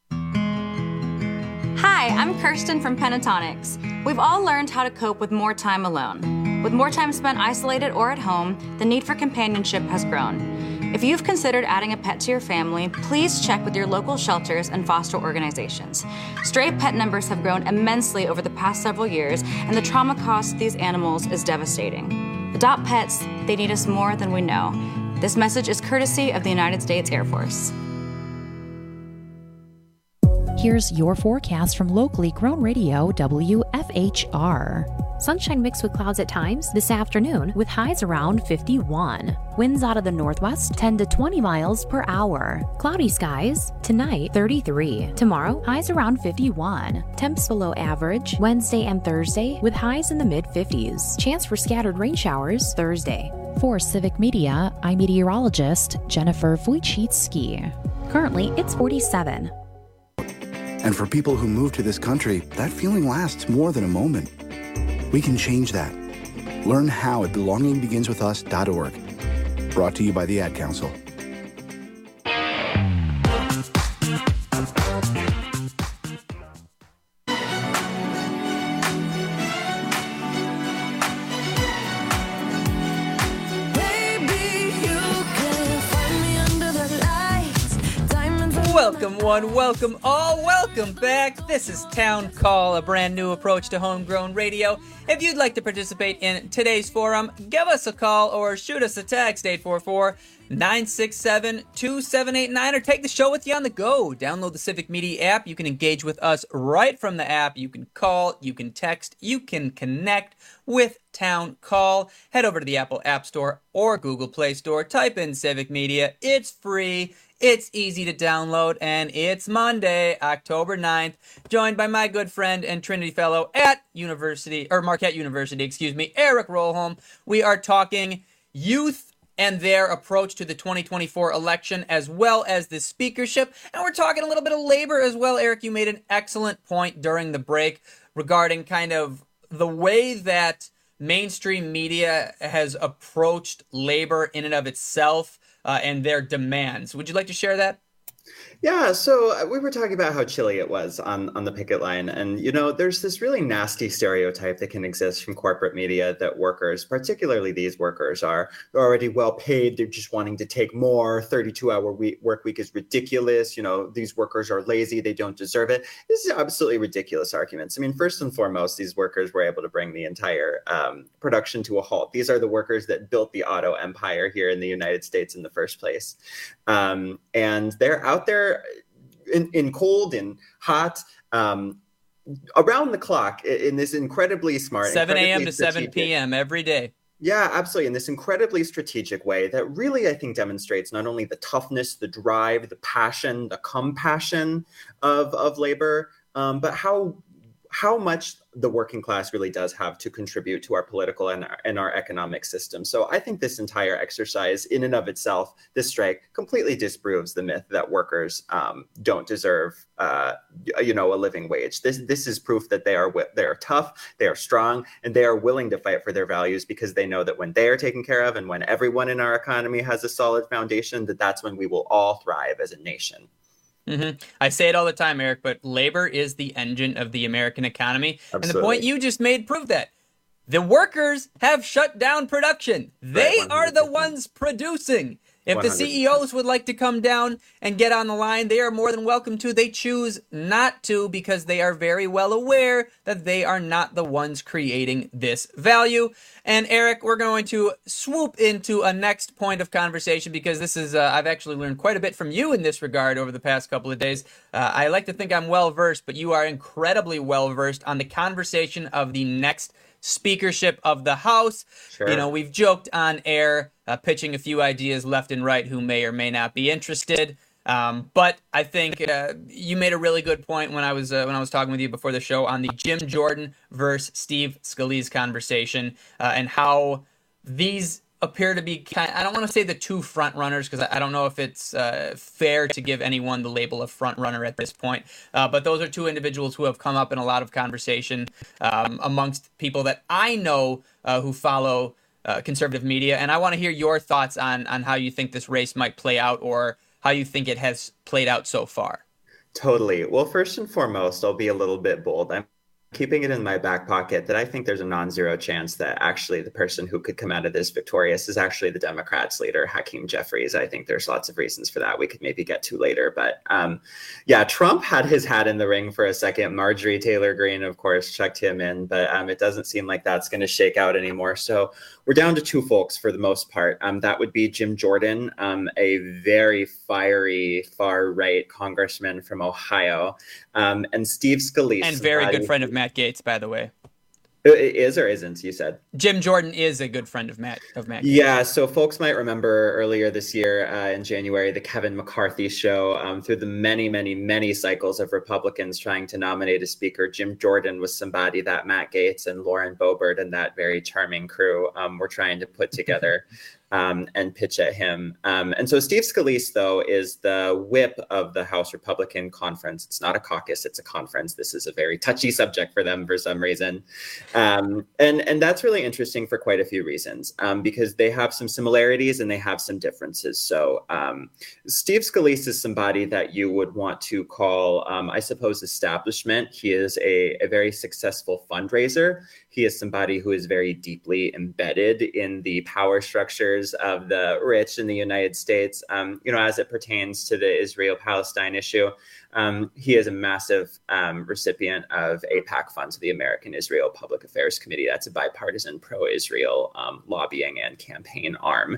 Hi, I'm Kirsten from Pentatonics. We've all learned how to cope with more time alone. With more time spent isolated or at home, the need for companionship has grown. If you've considered adding a pet to your family, please check with your local shelters and foster organizations. Stray pet numbers have grown immensely over the past several years, and the trauma caused to these animals is devastating. Adopt pets, they need us more than we know. This message is courtesy of the United States Air Force. Here's your forecast from locally grown radio W F H R. Sunshine mixed with clouds at times this afternoon with highs around fifty-one. Winds out of the northwest ten to twenty miles per hour. Cloudy skies tonight thirty-three. Tomorrow highs around fifty-one. Temps below average Wednesday and Thursday with highs in the mid fifties. Chance for scattered rain showers Thursday. For Civic Media, I'm meteorologist Jennifer Wojcicki. Currently it's forty-seven. And for people who move to this country, that feeling lasts more than a moment. We can change that. Learn how at belonging begins with us dot org. Brought to you by the Ad Council. Welcome one, welcome all, welcome back. This is Town Call, a brand new approach to homegrown radio. If you'd like to participate in today's forum, give us a call or shoot us a text, eight four four, nine six seven, two seven eight nine, or take the show with you on the go. Download the Civic Media app. You can engage with us right from the app. You can call, you can text, you can connect with Town Call. Head over to the Apple App Store or Google Play Store. Type in Civic Media. It's free. It's easy to download, and it's Monday, October ninth, joined by my good friend and Trinity Fellow at University, or Marquette University, excuse me, Eric Rolholm. We are talking youth and their approach to the twenty twenty-four election, as well as the speakership, and we're talking a little bit of labor as well. Eric, you made an excellent point during the break regarding kind of the way that mainstream media has approached labor in and of itself uh, and their demands. Would you like to share that? Yeah, so we were talking about how chilly it was on, on the picket line. And, you know, there's this really nasty stereotype that can exist from corporate media that workers, particularly these workers, are already well paid. They're just wanting to take more. thirty-two hour week, work week is ridiculous. You know, these workers are lazy. They don't deserve it. This is absolutely ridiculous arguments. I mean, first and foremost, these workers were able to bring the entire um, production to a halt. These are the workers that built the auto empire here in the United States in the first place. Um, and they're out there in, in cold and hot, um, around the clock in this incredibly smart, seven a.m. to seven p.m. every day. Yeah, absolutely. In this incredibly strategic way that really, I think, demonstrates not only the toughness, the drive, the passion, the compassion of, of labor, um, but how how much the working class really does have to contribute to our political and our, and our economic system. So I think this entire exercise in and of itself, this strike, completely disproves the myth that workers um, don't deserve, uh, you know, a living wage. This this is proof that they are they are tough, they are strong, and they are willing to fight for their values because they know that when they are taken care of and when everyone in our economy has a solid foundation, that that's when we will all thrive as a nation. Mm-hmm. I say it all the time, Eric, but labor is the engine of the American economy. Absolutely. And the point you just made proved that. The workers have shut down production. They right, are the ones producing. If one hundred percent. The C E Os would like to come down and get on the line, they are more than welcome to. They choose not to because they are very well aware that they are not the ones creating this value. And Eric, we're going to swoop into a next point of conversation because this is, uh, I've actually learned quite a bit from you in this regard over the past couple of days. Uh, I like to think I'm well-versed, but you are incredibly well-versed on the conversation of the next speakership of the House. Sure. You know, we've joked on air, uh, pitching a few ideas left and right who may or may not be interested. Um, but I think uh, you made a really good point when I was uh, when I was talking with you before the show on the Jim Jordan versus Steve Scalise conversation uh, and how these appear to be kind of, I don't want to say the two front runners because I don't know if it's uh, fair to give anyone the label of front runner at this point. Uh, but those are two individuals who have come up in a lot of conversation um, amongst people that I know uh, who follow uh, conservative media. And I want to hear your thoughts on on how you think this race might play out or how you think it has played out so far. Totally. Well, first and foremost, I'll be a little bit bold. I'm keeping it in my back pocket that I think there's a non-zero chance that actually the person who could come out of this victorious is actually the Democrats' leader, Hakeem Jeffries. I think there's lots of reasons for that we could maybe get to later. But um, yeah, Trump had his hat in the ring for a second. Marjorie Taylor Greene, of course, checked him in, but um, it doesn't seem like that's going to shake out anymore. So we're down to two folks for the most part. Um, that would be Jim Jordan, um, a very fiery far-right congressman from Ohio, um, and Steve Scalise. And very good friend of Matt Gaetz, by the way. It is or isn't, you said? Jim Jordan is a good friend of Matt of Matt Gaetz. Yeah, so folks might remember earlier this year uh, in January, the Kevin McCarthy show. Um, through the many, many, many cycles of Republicans trying to nominate a speaker, Jim Jordan was somebody that Matt Gaetz and Lauren Boebert and that very charming crew um, were trying to put together. Um, and pitch at him. Um, and so Steve Scalise, though, is the whip of the House Republican Conference. It's not a caucus, it's a conference. This is a very touchy subject for them for some reason. Um, and, and that's really interesting for quite a few reasons, um, because they have some similarities and they have some differences. So um, Steve Scalise is somebody that you would want to call, um, I suppose, establishment. He is a, a very successful fundraiser. He is somebody who is very deeply embedded in the power structures of the rich in the United States, um, you know, as it pertains to the Israel-Palestine issue. Um, he is a massive um, recipient of AIPAC funds, the American Israel Public Affairs Committee. That's a bipartisan pro-Israel um, lobbying and campaign arm.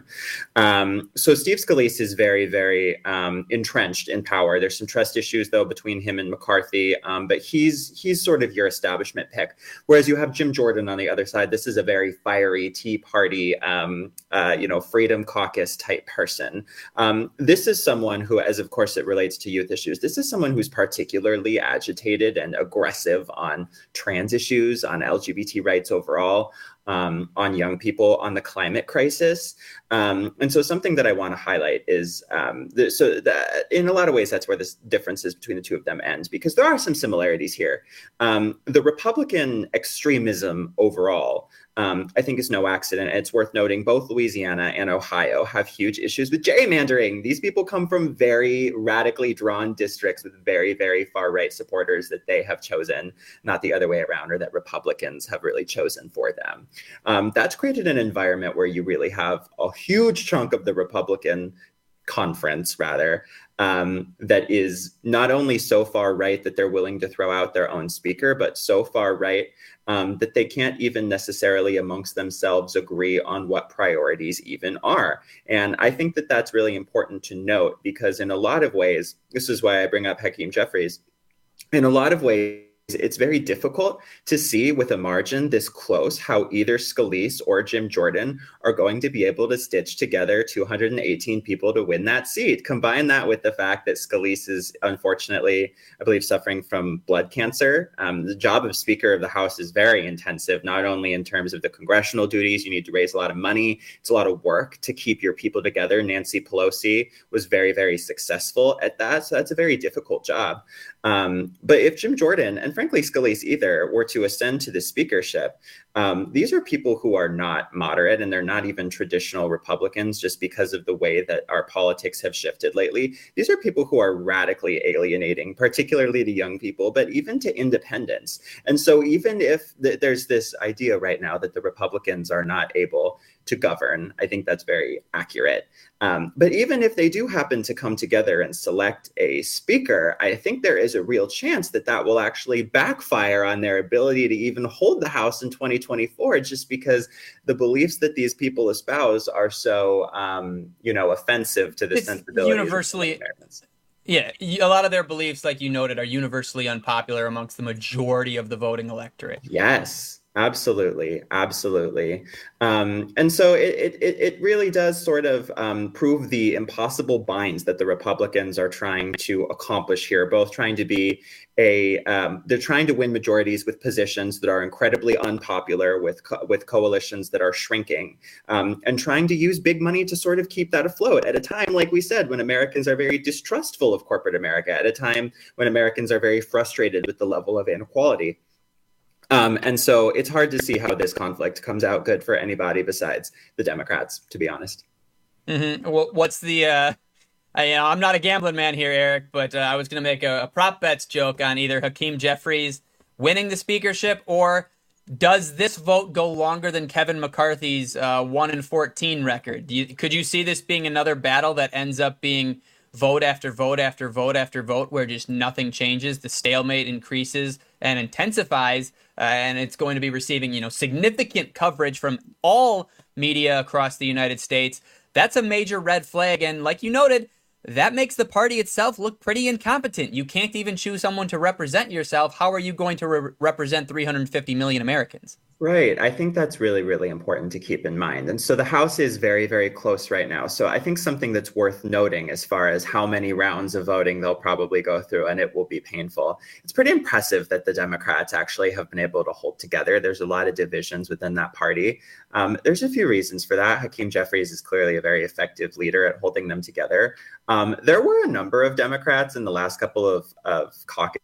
Um, so Steve Scalise is very, very um, entrenched in power. There's some trust issues, though, between him and McCarthy, um, but he's he's sort of your establishment pick. Whereas you have Jim Jordan on the other side. This is a very fiery Tea Party, um, uh, you know, Freedom Caucus type person. Um, this is someone who, as of course it relates to youth issues, this is someone who's particularly agitated and aggressive on trans issues, on L G B T rights overall, um, on young people, on the climate crisis. Um, and so something that I want to highlight is, um, the, so that in a lot of ways, that's where the differences between the two of them ends, because there are some similarities here. Um, the Republican extremism overall, Um, I think it's no accident. It's worth noting both Louisiana and Ohio have huge issues with gerrymandering. These people come from very radically drawn districts with very, very far right supporters that they have chosen, not the other way around, or that Republicans have really chosen for them. Um, that's created an environment where you really have a huge chunk of the Republican conference, rather, um, that is not only so far right that they're willing to throw out their own speaker, but so far right um, that they can't even necessarily amongst themselves agree on what priorities even are. And I think that that's really important to note, because in a lot of ways, this is why I bring up Hakeem Jeffries, in a lot of ways, it's very difficult to see with a margin this close how either Scalise or Jim Jordan are going to be able to stitch together two hundred eighteen people to win that seat. Combine that with the fact that Scalise is unfortunately, I believe, suffering from blood cancer. Um, the job of Speaker of the House is very intensive, not only in terms of the congressional duties. You need to raise a lot of money. It's a lot of work to keep your people together. Nancy Pelosi was very, very successful at that. So that's a very difficult job. Um, but if Jim Jordan, and frankly Scalise either, were to ascend to the speakership, um, these are people who are not moderate, and they're not even traditional Republicans just because of the way that our politics have shifted lately. These are people who are radically alienating, particularly to young people, but even to independents. And so even if th- there's this idea right now that the Republicans are not able to govern, I think that's very accurate. Um, but even if they do happen to come together and select a speaker, I think there is a real chance that that will actually backfire on their ability to even hold the House in twenty twenty-four, just because the beliefs that these people espouse are so, um, you know, offensive to the it's sensibilities universally, of Americans. Yeah, a lot of their beliefs, like you noted, are universally unpopular amongst the majority of the voting electorate. Yes. Absolutely, absolutely. Um, and so it, it it really does sort of um, prove the impossible binds that the Republicans are trying to accomplish here, both trying to be a, um, they're trying to win majorities with positions that are incredibly unpopular, with co- with coalitions that are shrinking, um, and trying to use big money to sort of keep that afloat at a time, like we said, when Americans are very distrustful of corporate America, at a time when Americans are very frustrated with the level of inequality. Um, and so it's hard to see how this conflict comes out good for anybody besides the Democrats, to be honest. Mm-hmm. Well, what's the, uh, I, you know, I'm not a gambling man here, Eric, but uh, I was going to make a, a prop bets joke on either Hakeem Jeffries winning the speakership, or does this vote go longer than Kevin McCarthy's uh, one and fourteen record? Do you, could you see this being another battle that ends up being vote after vote after vote after vote, where just nothing changes, the stalemate increases and intensifies, uh, and it's going to be receiving, you know, significant coverage from all media across the United States? That's a major red flag, and like you noted, that makes the party itself look pretty incompetent. You can't even choose someone to represent yourself. How are you going to re- represent three hundred fifty million Americans? Right. I think that's really, really important to keep in mind. And so the House is very, very close right now. So I think something that's worth noting as far as how many rounds of voting they'll probably go through, and it will be painful. It's pretty impressive that the Democrats actually have been able to hold together. There's a lot of divisions within that party. Um, there's a few reasons for that. Hakeem Jeffries is clearly a very effective leader at holding them together. Um, there were a number of Democrats in the last couple of, of caucus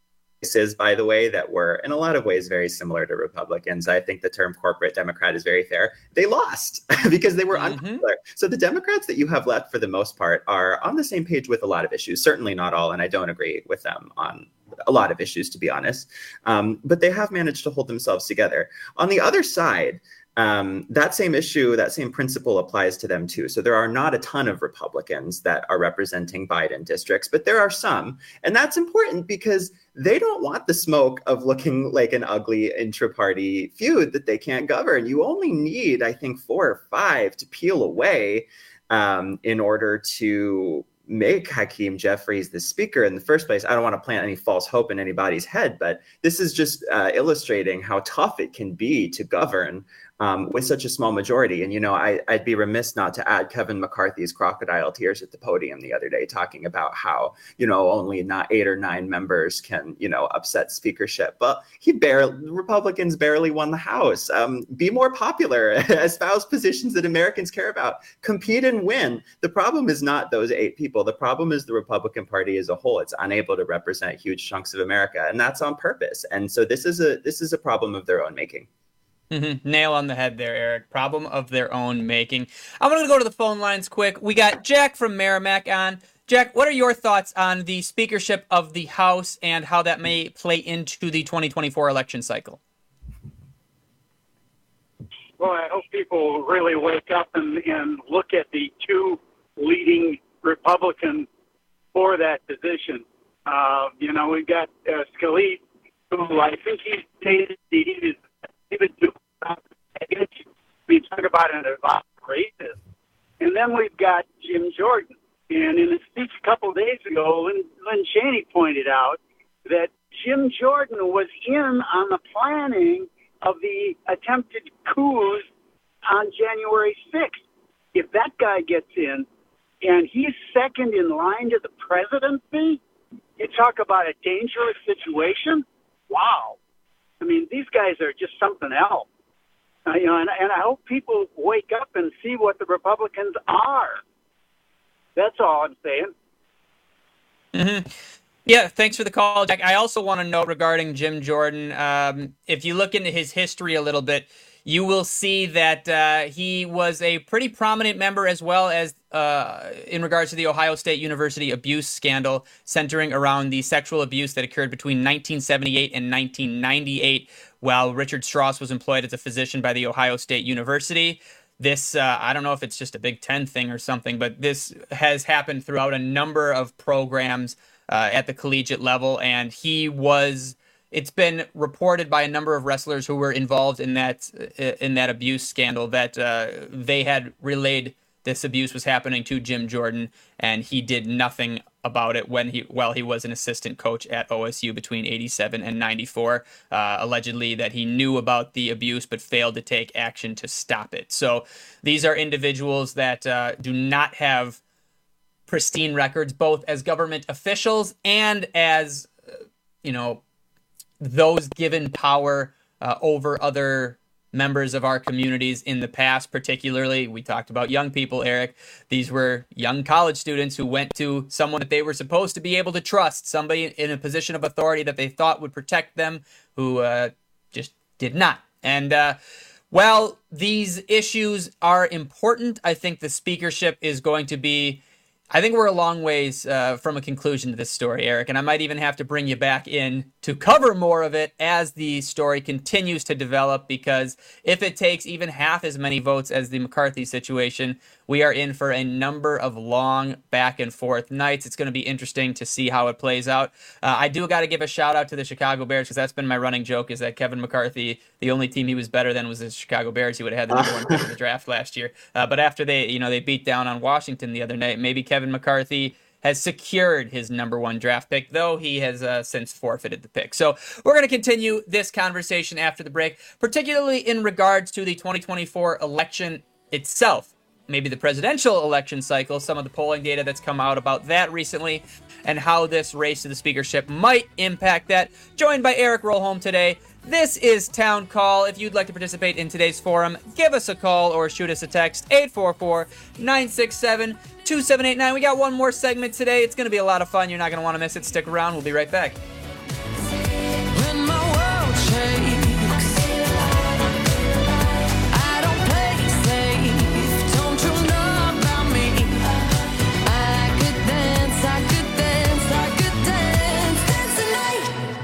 by the way, that were in a lot of ways very similar to Republicans. I think the term corporate Democrat is very fair. They lost because they were mm-hmm. unpopular. So the Democrats that you have left, for the most part, are on the same page with a lot of issues. Certainly not all, and I don't agree with them on a lot of issues, to be honest. Um, but they have managed to hold themselves together. On the other side, Um, that same issue, that same principle applies to them too. So there are not a ton of Republicans that are representing Biden districts, but there are some. And that's important because they don't want the smoke of looking like an ugly intra-party feud that they can't govern. You only need, I think, four or five to peel away um, in order to make Hakeem Jeffries the speaker in the first place. I don't want to plant any false hope in anybody's head, but this is just uh, illustrating how tough it can be to govern um, with such a small majority. And, you know, I, I'd be remiss not to add Kevin McCarthy's crocodile tears at the podium the other day, talking about how, you know, only not eight or nine members can, you know, upset speakership. But he barely, Republicans barely won the House. Um, be more popular, espouse positions that Americans care about, compete and win. The problem is not those eight people. The problem is the Republican Party as a whole. It's unable to represent huge chunks of America, and that's on purpose. And so this is a this is a problem of their own making. Mm-hmm. Nail on the head there, Eric. Problem of their own making. I'm going to go to the phone lines quick. We got Jack from Merrimack on. Jack, what are your thoughts on the speakership of the House and how that may play into the twenty twenty-four election cycle? Well, I hope people really wake up and, and look at the two leading Republicans for that position. Uh, you know, we've got uh, Scalise, who I think he stated he is even doing. We talk about an advice racist. And then we've got Jim Jordan. And in a speech a couple of days ago, Lynn, Lynn Cheney pointed out that Jim Jordan was in on the planning of the attempted coups on January sixth. If that guy gets in and he's second in line to the presidency, you talk about a dangerous situation. Wow. I mean, these guys are just something else. Uh, you know, and, and I hope people wake up and see what the Republicans are. That's all I'm saying. Mm-hmm. Yeah, thanks for the call, Jack. I also want to note regarding Jim Jordan, um, if you look into his history a little bit, you will see that uh, he was a pretty prominent member as well as uh, in regards to the Ohio State University abuse scandal centering around the sexual abuse that occurred between nineteen seventy-eight and nineteen ninety-eight while Richard Strauss was employed as a physician by the Ohio State University. This, uh, I don't know if it's just a Big Ten thing or something, but this has happened throughout a number of programs uh, at the collegiate level, and he was... It's been reported by a number of wrestlers who were involved in that in that abuse scandal that uh, they had relayed this abuse was happening to Jim Jordan, and he did nothing about it when he while he was an assistant coach at O S U between eighty-seven and ninety-four. Uh, allegedly that he knew about the abuse but failed to take action to stop it. So these are individuals that uh, do not have pristine records, both as government officials and as uh, you know. those given power uh, over other members of our communities in the past. Particularly, we talked about young people, Eric. These were young college students who went to someone that they were supposed to be able to trust, somebody in a position of authority that they thought would protect them, who uh, just did not. And uh, while these issues are important, I think the speakership is going to be I think we're a long ways uh, from a conclusion to this story, Eric, and I might even have to bring you back in to cover more of it as the story continues to develop, because if it takes even half as many votes as the McCarthy situation, we are in for a number of long back and forth nights. It's going to be interesting to see how it plays out. Uh, I do got to give a shout out to the Chicago Bears, because that's been my running joke, is that Kevin McCarthy, the only team he was better than was the Chicago Bears. He would have had the number one pick of the draft last year. Uh, but after they, you know, they beat down on Washington the other night, maybe Kevin McCarthy has secured his number one draft pick, though he has uh, since forfeited the pick. So we're going to continue this conversation after the break, particularly in regards to the twenty twenty-four election itself, maybe the presidential election cycle, some of the polling data that's come out about that recently, and how this race to the speakership might impact that. Joined by Eric Rolholm today. This is Town Call. If you'd like to participate in today's forum, give us a call or shoot us a text, eight four four, nine six seven, two seven eight nine. We got one more segment today. It's going to be a lot of fun. You're not going to want to miss it. Stick around. We'll be right back. When my world shakes, I don't play safe. Don't you know about me? I could dance, I could dance, I could dance, dance tonight.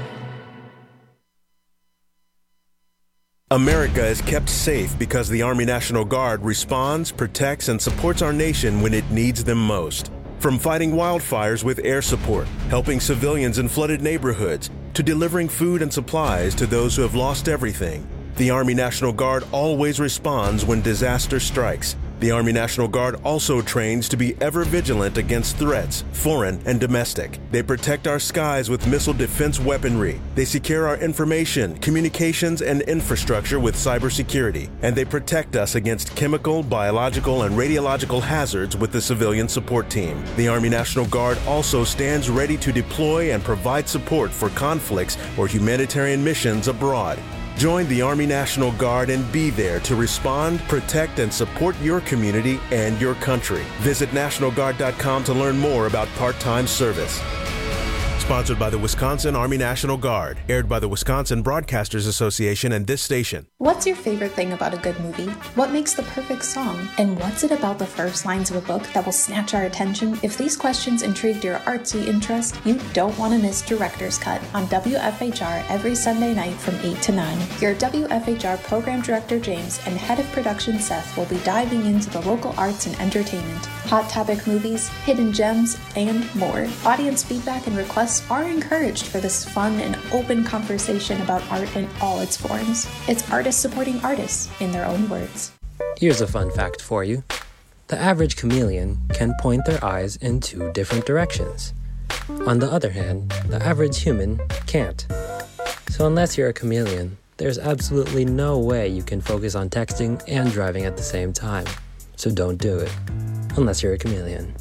America is kept safe because the Army National Guard responds, protects, and supports our nation when it needs them most. From fighting wildfires with air support, helping civilians in flooded neighborhoods, to delivering food and supplies to those who have lost everything, the Army National Guard always responds when disaster strikes. The Army National Guard also trains to be ever vigilant against threats, foreign and domestic. They protect our skies with missile defense weaponry. They secure our information, communications, and infrastructure with cybersecurity. And they protect us against chemical, biological, and radiological hazards with the civilian support team. The Army National Guard also stands ready to deploy and provide support for conflicts or humanitarian missions abroad. Join the Army National Guard and be there to respond, protect, and support your community and your country. Visit National Guard dot com to learn more about part-time service. Sponsored by the Wisconsin Army National Guard. Aired by the Wisconsin Broadcasters Association and this station. What's your favorite thing about a good movie? What makes the perfect song? And what's it about the first lines of a book that will snatch our attention? If these questions intrigued your artsy interest, you don't want to miss Director's Cut on W F H R every Sunday night from eight to nine. Your W F H R Program Director James and Head of Production Seth will be diving into the local arts and entertainment, hot topic movies, hidden gems, and more. Audience feedback and requests are encouraged for this fun and open conversation about art in all its forms. It's artists supporting artists, in their own words. Here's a fun fact for you. The average chameleon can point their eyes in two different directions. On the other hand, the average human can't. So unless you're a chameleon, there's absolutely no way you can focus on texting and driving at the same time. So don't do it, unless you're a chameleon.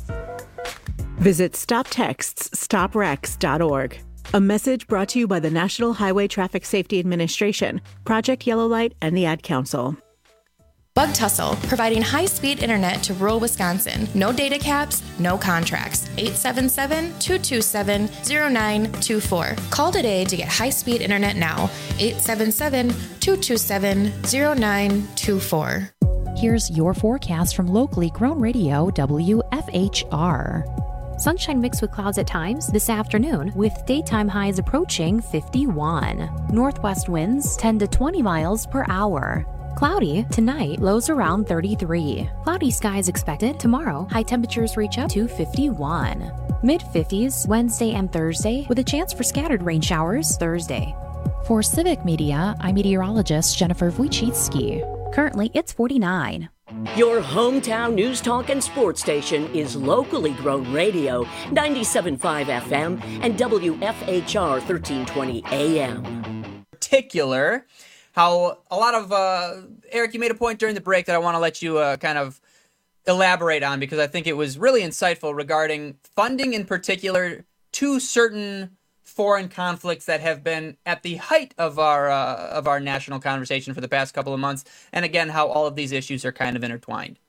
Visit stop texts stop wrecks dot org. A message brought to you by the National Highway Traffic Safety Administration, Project Yellow Light, and the Ad Council. Bug Tussle, providing high-speed internet to rural Wisconsin. No data caps, no contracts. eight seven seven, two two seven, zero nine two four. Call today to get high-speed internet now. eight seven seven, two two seven, zero nine two four. Here's your forecast from locally grown radio W F H R. Sunshine mixed with clouds at times this afternoon, with daytime highs approaching fifty-one. Northwest winds ten to twenty miles per hour. Cloudy tonight, lows around thirty-three. Cloudy skies expected tomorrow, high temperatures reach up to fifty-one. Mid-fifties Wednesday and Thursday, with a chance for scattered rain showers Thursday. For Civic Media, I'm meteorologist Jennifer Wojcicki. Currently, it's forty-nine. Your hometown news talk and sports station is locally grown radio, ninety-seven point five F M and W F H R thirteen twenty A M. Particular, how a lot of, uh, Eric, you made a point during the break that I want to let you uh, kind of elaborate on, because I think it was really insightful regarding funding in particular to certain foreign conflicts that have been at the height of our uh, of our national conversation for the past couple of months, and again, how all of these issues are kind of intertwined.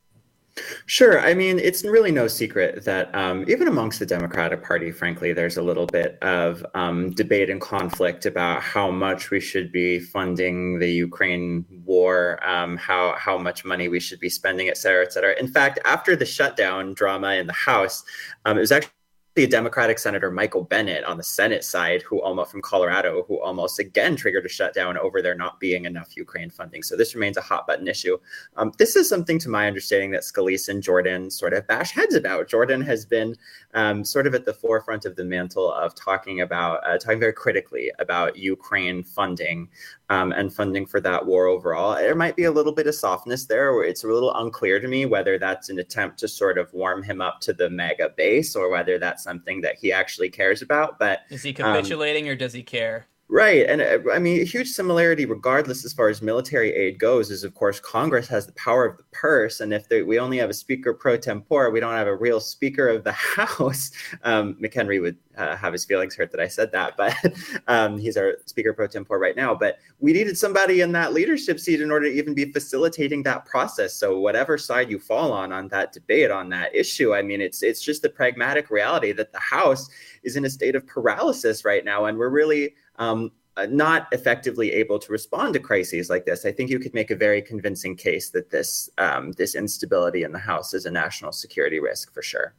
Sure. I mean, it's really no secret that um, even amongst the Democratic Party, frankly, there's a little bit of um, debate and conflict about how much we should be funding the Ukraine war, um, how how much money we should be spending, et cetera, et cetera. In fact, after the shutdown drama in the House, um, it was actually the Democratic Senator Michael Bennet on the Senate side, who almost from Colorado, who almost again triggered a shutdown over there not being enough Ukraine funding. So this remains a hot button issue. Um, this is something, to my understanding, that Scalise and Jordan sort of bash heads about. Jordan has been um, sort of at the forefront of the mantle of talking about, uh, talking very critically about Ukraine funding um, and funding for that war overall. There might be a little bit of softness there, where it's a little unclear to me whether that's an attempt to sort of warm him up to the MAGA base or whether that's something that he actually cares about. But is he capitulating um, or does he care? Right. And uh, I mean, a huge similarity, regardless, as far as military aid goes, is, of course, Congress has the power of the purse. And if they, we only have a speaker pro tempore, we don't have a real speaker of the House. Um, McHenry would uh, have his feelings hurt that I said that, but um, he's our speaker pro tempore right now. But we needed somebody in that leadership seat in order to even be facilitating that process. So whatever side you fall on, on that debate, on that issue, I mean, it's it's just the pragmatic reality that the House is in a state of paralysis right now. And we're really Um, uh, not effectively able to respond to crises like this. I think you could make a very convincing case that this um, this instability in the House is a national security risk for sure.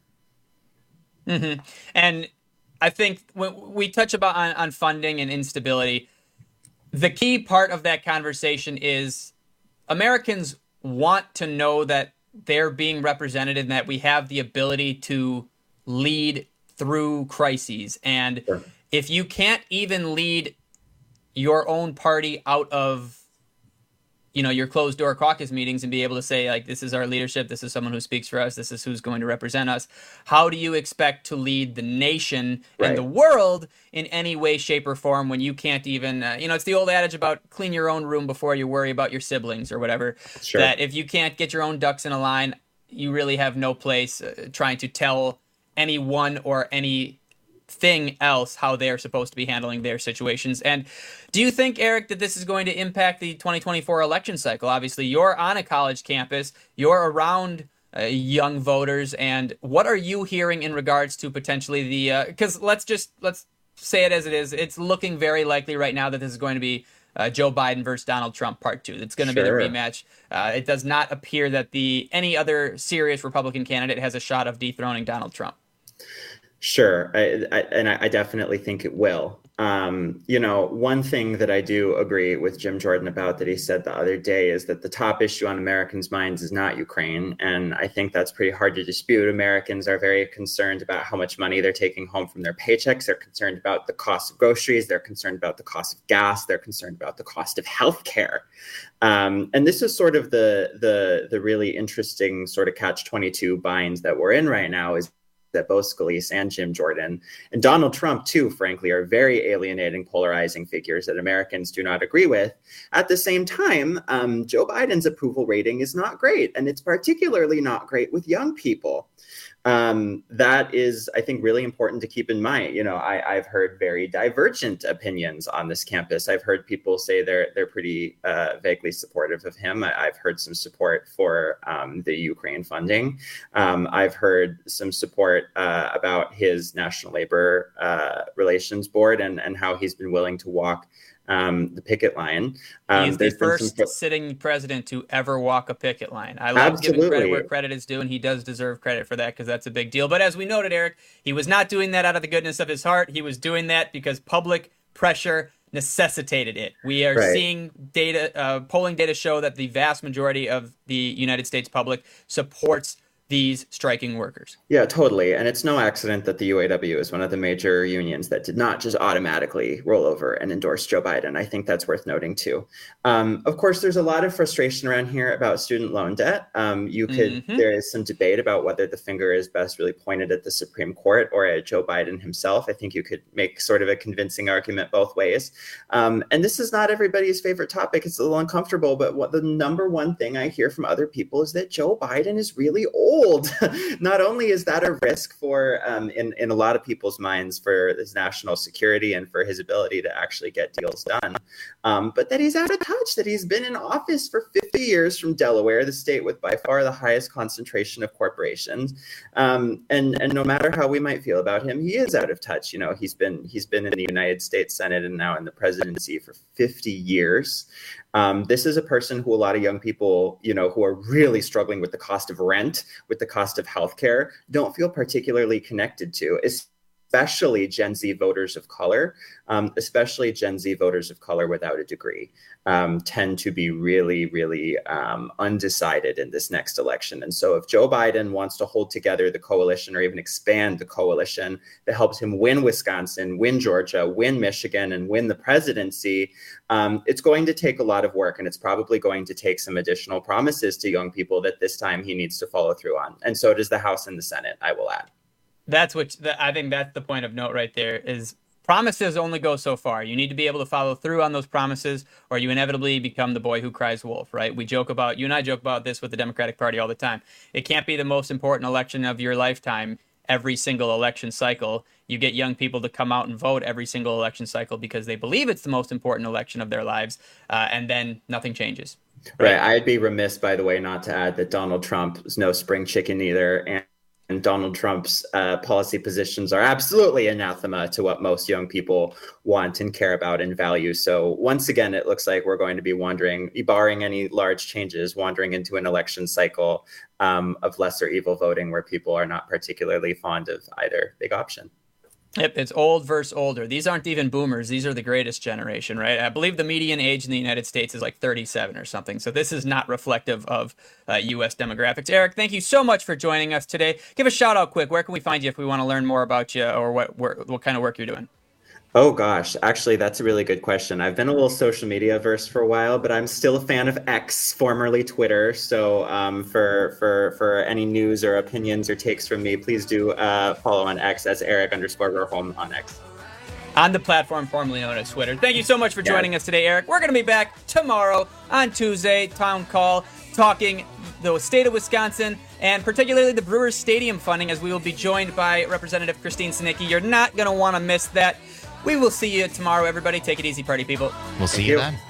Mm-hmm. And I think when we touch about on, on funding and instability, the key part of that conversation is Americans want to know that they're being represented and that we have the ability to lead through crises. And sure. If you can't even lead your own party out of you know, your closed door caucus meetings and be able to say, like, this is our leadership, this is someone who speaks for us, this is who's going to represent us. How do you expect to lead the nation Right. and the world in any way, shape, or form when you can't even, uh, you know, it's the old adage about clean your own room before you worry about your siblings or whatever. Sure. That if you can't get your own ducks in a line, you really have no place uh, trying to tell anyone or any thing else how they're supposed to be handling their situations. And do you think, Eric, that this is going to impact the twenty twenty-four election cycle? Obviously, you're on a college campus, you're around uh, young voters, and what are you hearing in regards to potentially the, because uh, let's just, let's say it as it is, it's looking very likely right now that this is going to be uh, Joe Biden versus Donald Trump part two. It's going to Sure. be the rematch. Uh, it does not appear that the any other serious Republican candidate has a shot of dethroning Donald Trump. Sure, I, I, and I, I definitely think it will. Um, you know, one thing that I do agree with Jim Jordan about that he said the other day is that the top issue on Americans' minds is not Ukraine. And I think that's pretty hard to dispute. Americans are very concerned about how much money they're taking home from their paychecks. They're concerned about the cost of groceries. They're concerned about the cost of gas. They're concerned about the cost of healthcare. Um, and this is sort of the, the, the really interesting sort of catch twenty-two binds that we're in right now, is that both Scalise and Jim Jordan and Donald Trump, too, frankly, are very alienating, polarizing figures that Americans do not agree with. At the same time, um, Joe Biden's approval rating is not great, and it's particularly not great with young people. Um, that is, I think, really important to keep in mind. You know, I, I've heard very divergent opinions on this campus. I've heard people say they're they're pretty uh, vaguely supportive of him. I, I've heard some support for um, the Ukraine funding. Um, I've heard some support uh, about his National Labor uh, Relations Board and, and how he's been willing to walk Um, the picket line. Um, He's the there's been first some- sitting president to ever walk a picket line. I love giving Absolutely. credit where credit is due, and he does deserve credit for that because that's a big deal. But as we noted, Eric, he was not doing that out of the goodness of his heart. He was doing that because public pressure necessitated it. We are Right. seeing data, uh, polling data show that the vast majority of the United States public supports these striking workers. Yeah, totally. And it's no accident that the U A W is one of the major unions that did not just automatically roll over and endorse Joe Biden. I think that's worth noting, too. Um, of course, there's a lot of frustration around here about student loan debt. Um, you could, Mhm. there is some debate about whether the finger is best really pointed at the Supreme Court or at Joe Biden himself. I think you could make sort of a convincing argument both ways. Um, and this is not everybody's favorite topic. It's a little uncomfortable, but what the number one thing I hear from other people is that Joe Biden is really old. Not only is that a risk for, um, in, in a lot of people's minds, for his national security and for his ability to actually get deals done, um, but that he's out of touch, that he's been in office for fifty years from Delaware, the state with by far the highest concentration of corporations. Um, and, and no matter how we might feel about him, he is out of touch. You know, he's been, he's been in the United States Senate and now in the presidency for fifty years. Um, this is a person who a lot of young people, you know, who are really struggling with the cost of rent, with the cost of healthcare, don't feel particularly connected to, especially Gen Z voters of color, um, especially Gen Z voters of color without a degree, um, tend to be really, really um, undecided in this next election. And so if Joe Biden wants to hold together the coalition or even expand the coalition that helps him win Wisconsin, win Georgia, win Michigan, and win the presidency, um, it's going to take a lot of work. And it's probably going to take some additional promises to young people that this time he needs to follow through on. And so does the House and the Senate, I will add. That's what that, I think that's the point of note right there is promises only go so far. You need to be able to follow through on those promises or you inevitably become the boy who cries wolf, right? We joke about, you and I joke about this with the Democratic Party all the time. It can't be the most important election of your lifetime every single election cycle. You get young people to come out and vote every single election cycle because they believe it's the most important election of their lives, uh, and then nothing changes. Right. right. I'd be remiss, by the way, not to add that Donald Trump is no spring chicken either. And And Donald Trump's uh, policy positions are absolutely anathema to what most young people want and care about and value. So once again, it looks like we're going to be wandering, barring any large changes, wandering into an election cycle um, of lesser evil voting where people are not particularly fond of either big option. Yep, it's old versus older. These aren't even boomers. These are the greatest generation, right? I believe the median age in the United States is like thirty-seven or something. So this is not reflective of uh, U S demographics. Eric, thank you so much for joining us today. Give a shout out quick. Where can we find you if we want to learn more about you or what what, what kind of work you're doing? Oh gosh, actually, that's a really good question. I've been a little social media verse for a while, but I'm still a fan of X, formerly Twitter. So um, for for for any news or opinions or takes from me, please do uh, follow on X as Eric underscore Verholm on X. On the platform formerly known as Twitter. Thank you so much for joining Yeah. us today, Eric. We're going to be back tomorrow on Tuesday, Town Call, talking the state of Wisconsin and particularly the Brewers Stadium funding, as we will be joined by Representative Christine Sinicki. You're not going to want to miss that. We will see you tomorrow, everybody. Take it easy, party people. We'll see you then.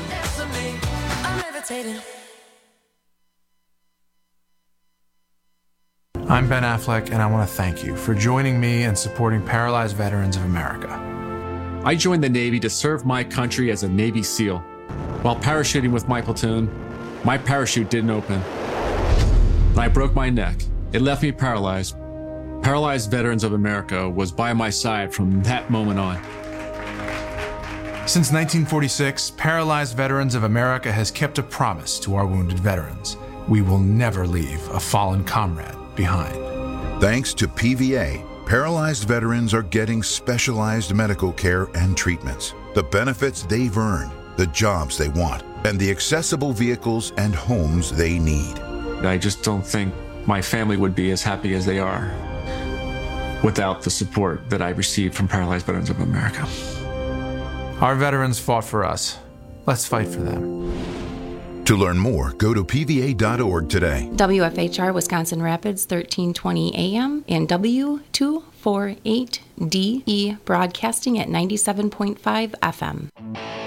I'm Ben Affleck, and I want to thank you for joining me and supporting Paralyzed Veterans of America. I joined the Navy to serve my country as a Navy SEAL. While parachuting with my platoon, my parachute didn't open. And I broke my neck. It left me paralyzed. Paralyzed Veterans of America was by my side from that moment on. Since nineteen forty-six, Paralyzed Veterans of America has kept a promise to our wounded veterans. We will never leave a fallen comrade behind. Thanks to P V A, paralyzed veterans are getting specialized medical care and treatments, the benefits they've earned, the jobs they want, and the accessible vehicles and homes they need. I just don't think my family would be as happy as they are without the support that I received from Paralyzed Veterans of America. Our veterans fought for us. Let's fight for them. To learn more, go to P V A dot org today. W F H R Wisconsin Rapids, thirteen twenty A M and W two forty-eight D E broadcasting at ninety-seven point five F M.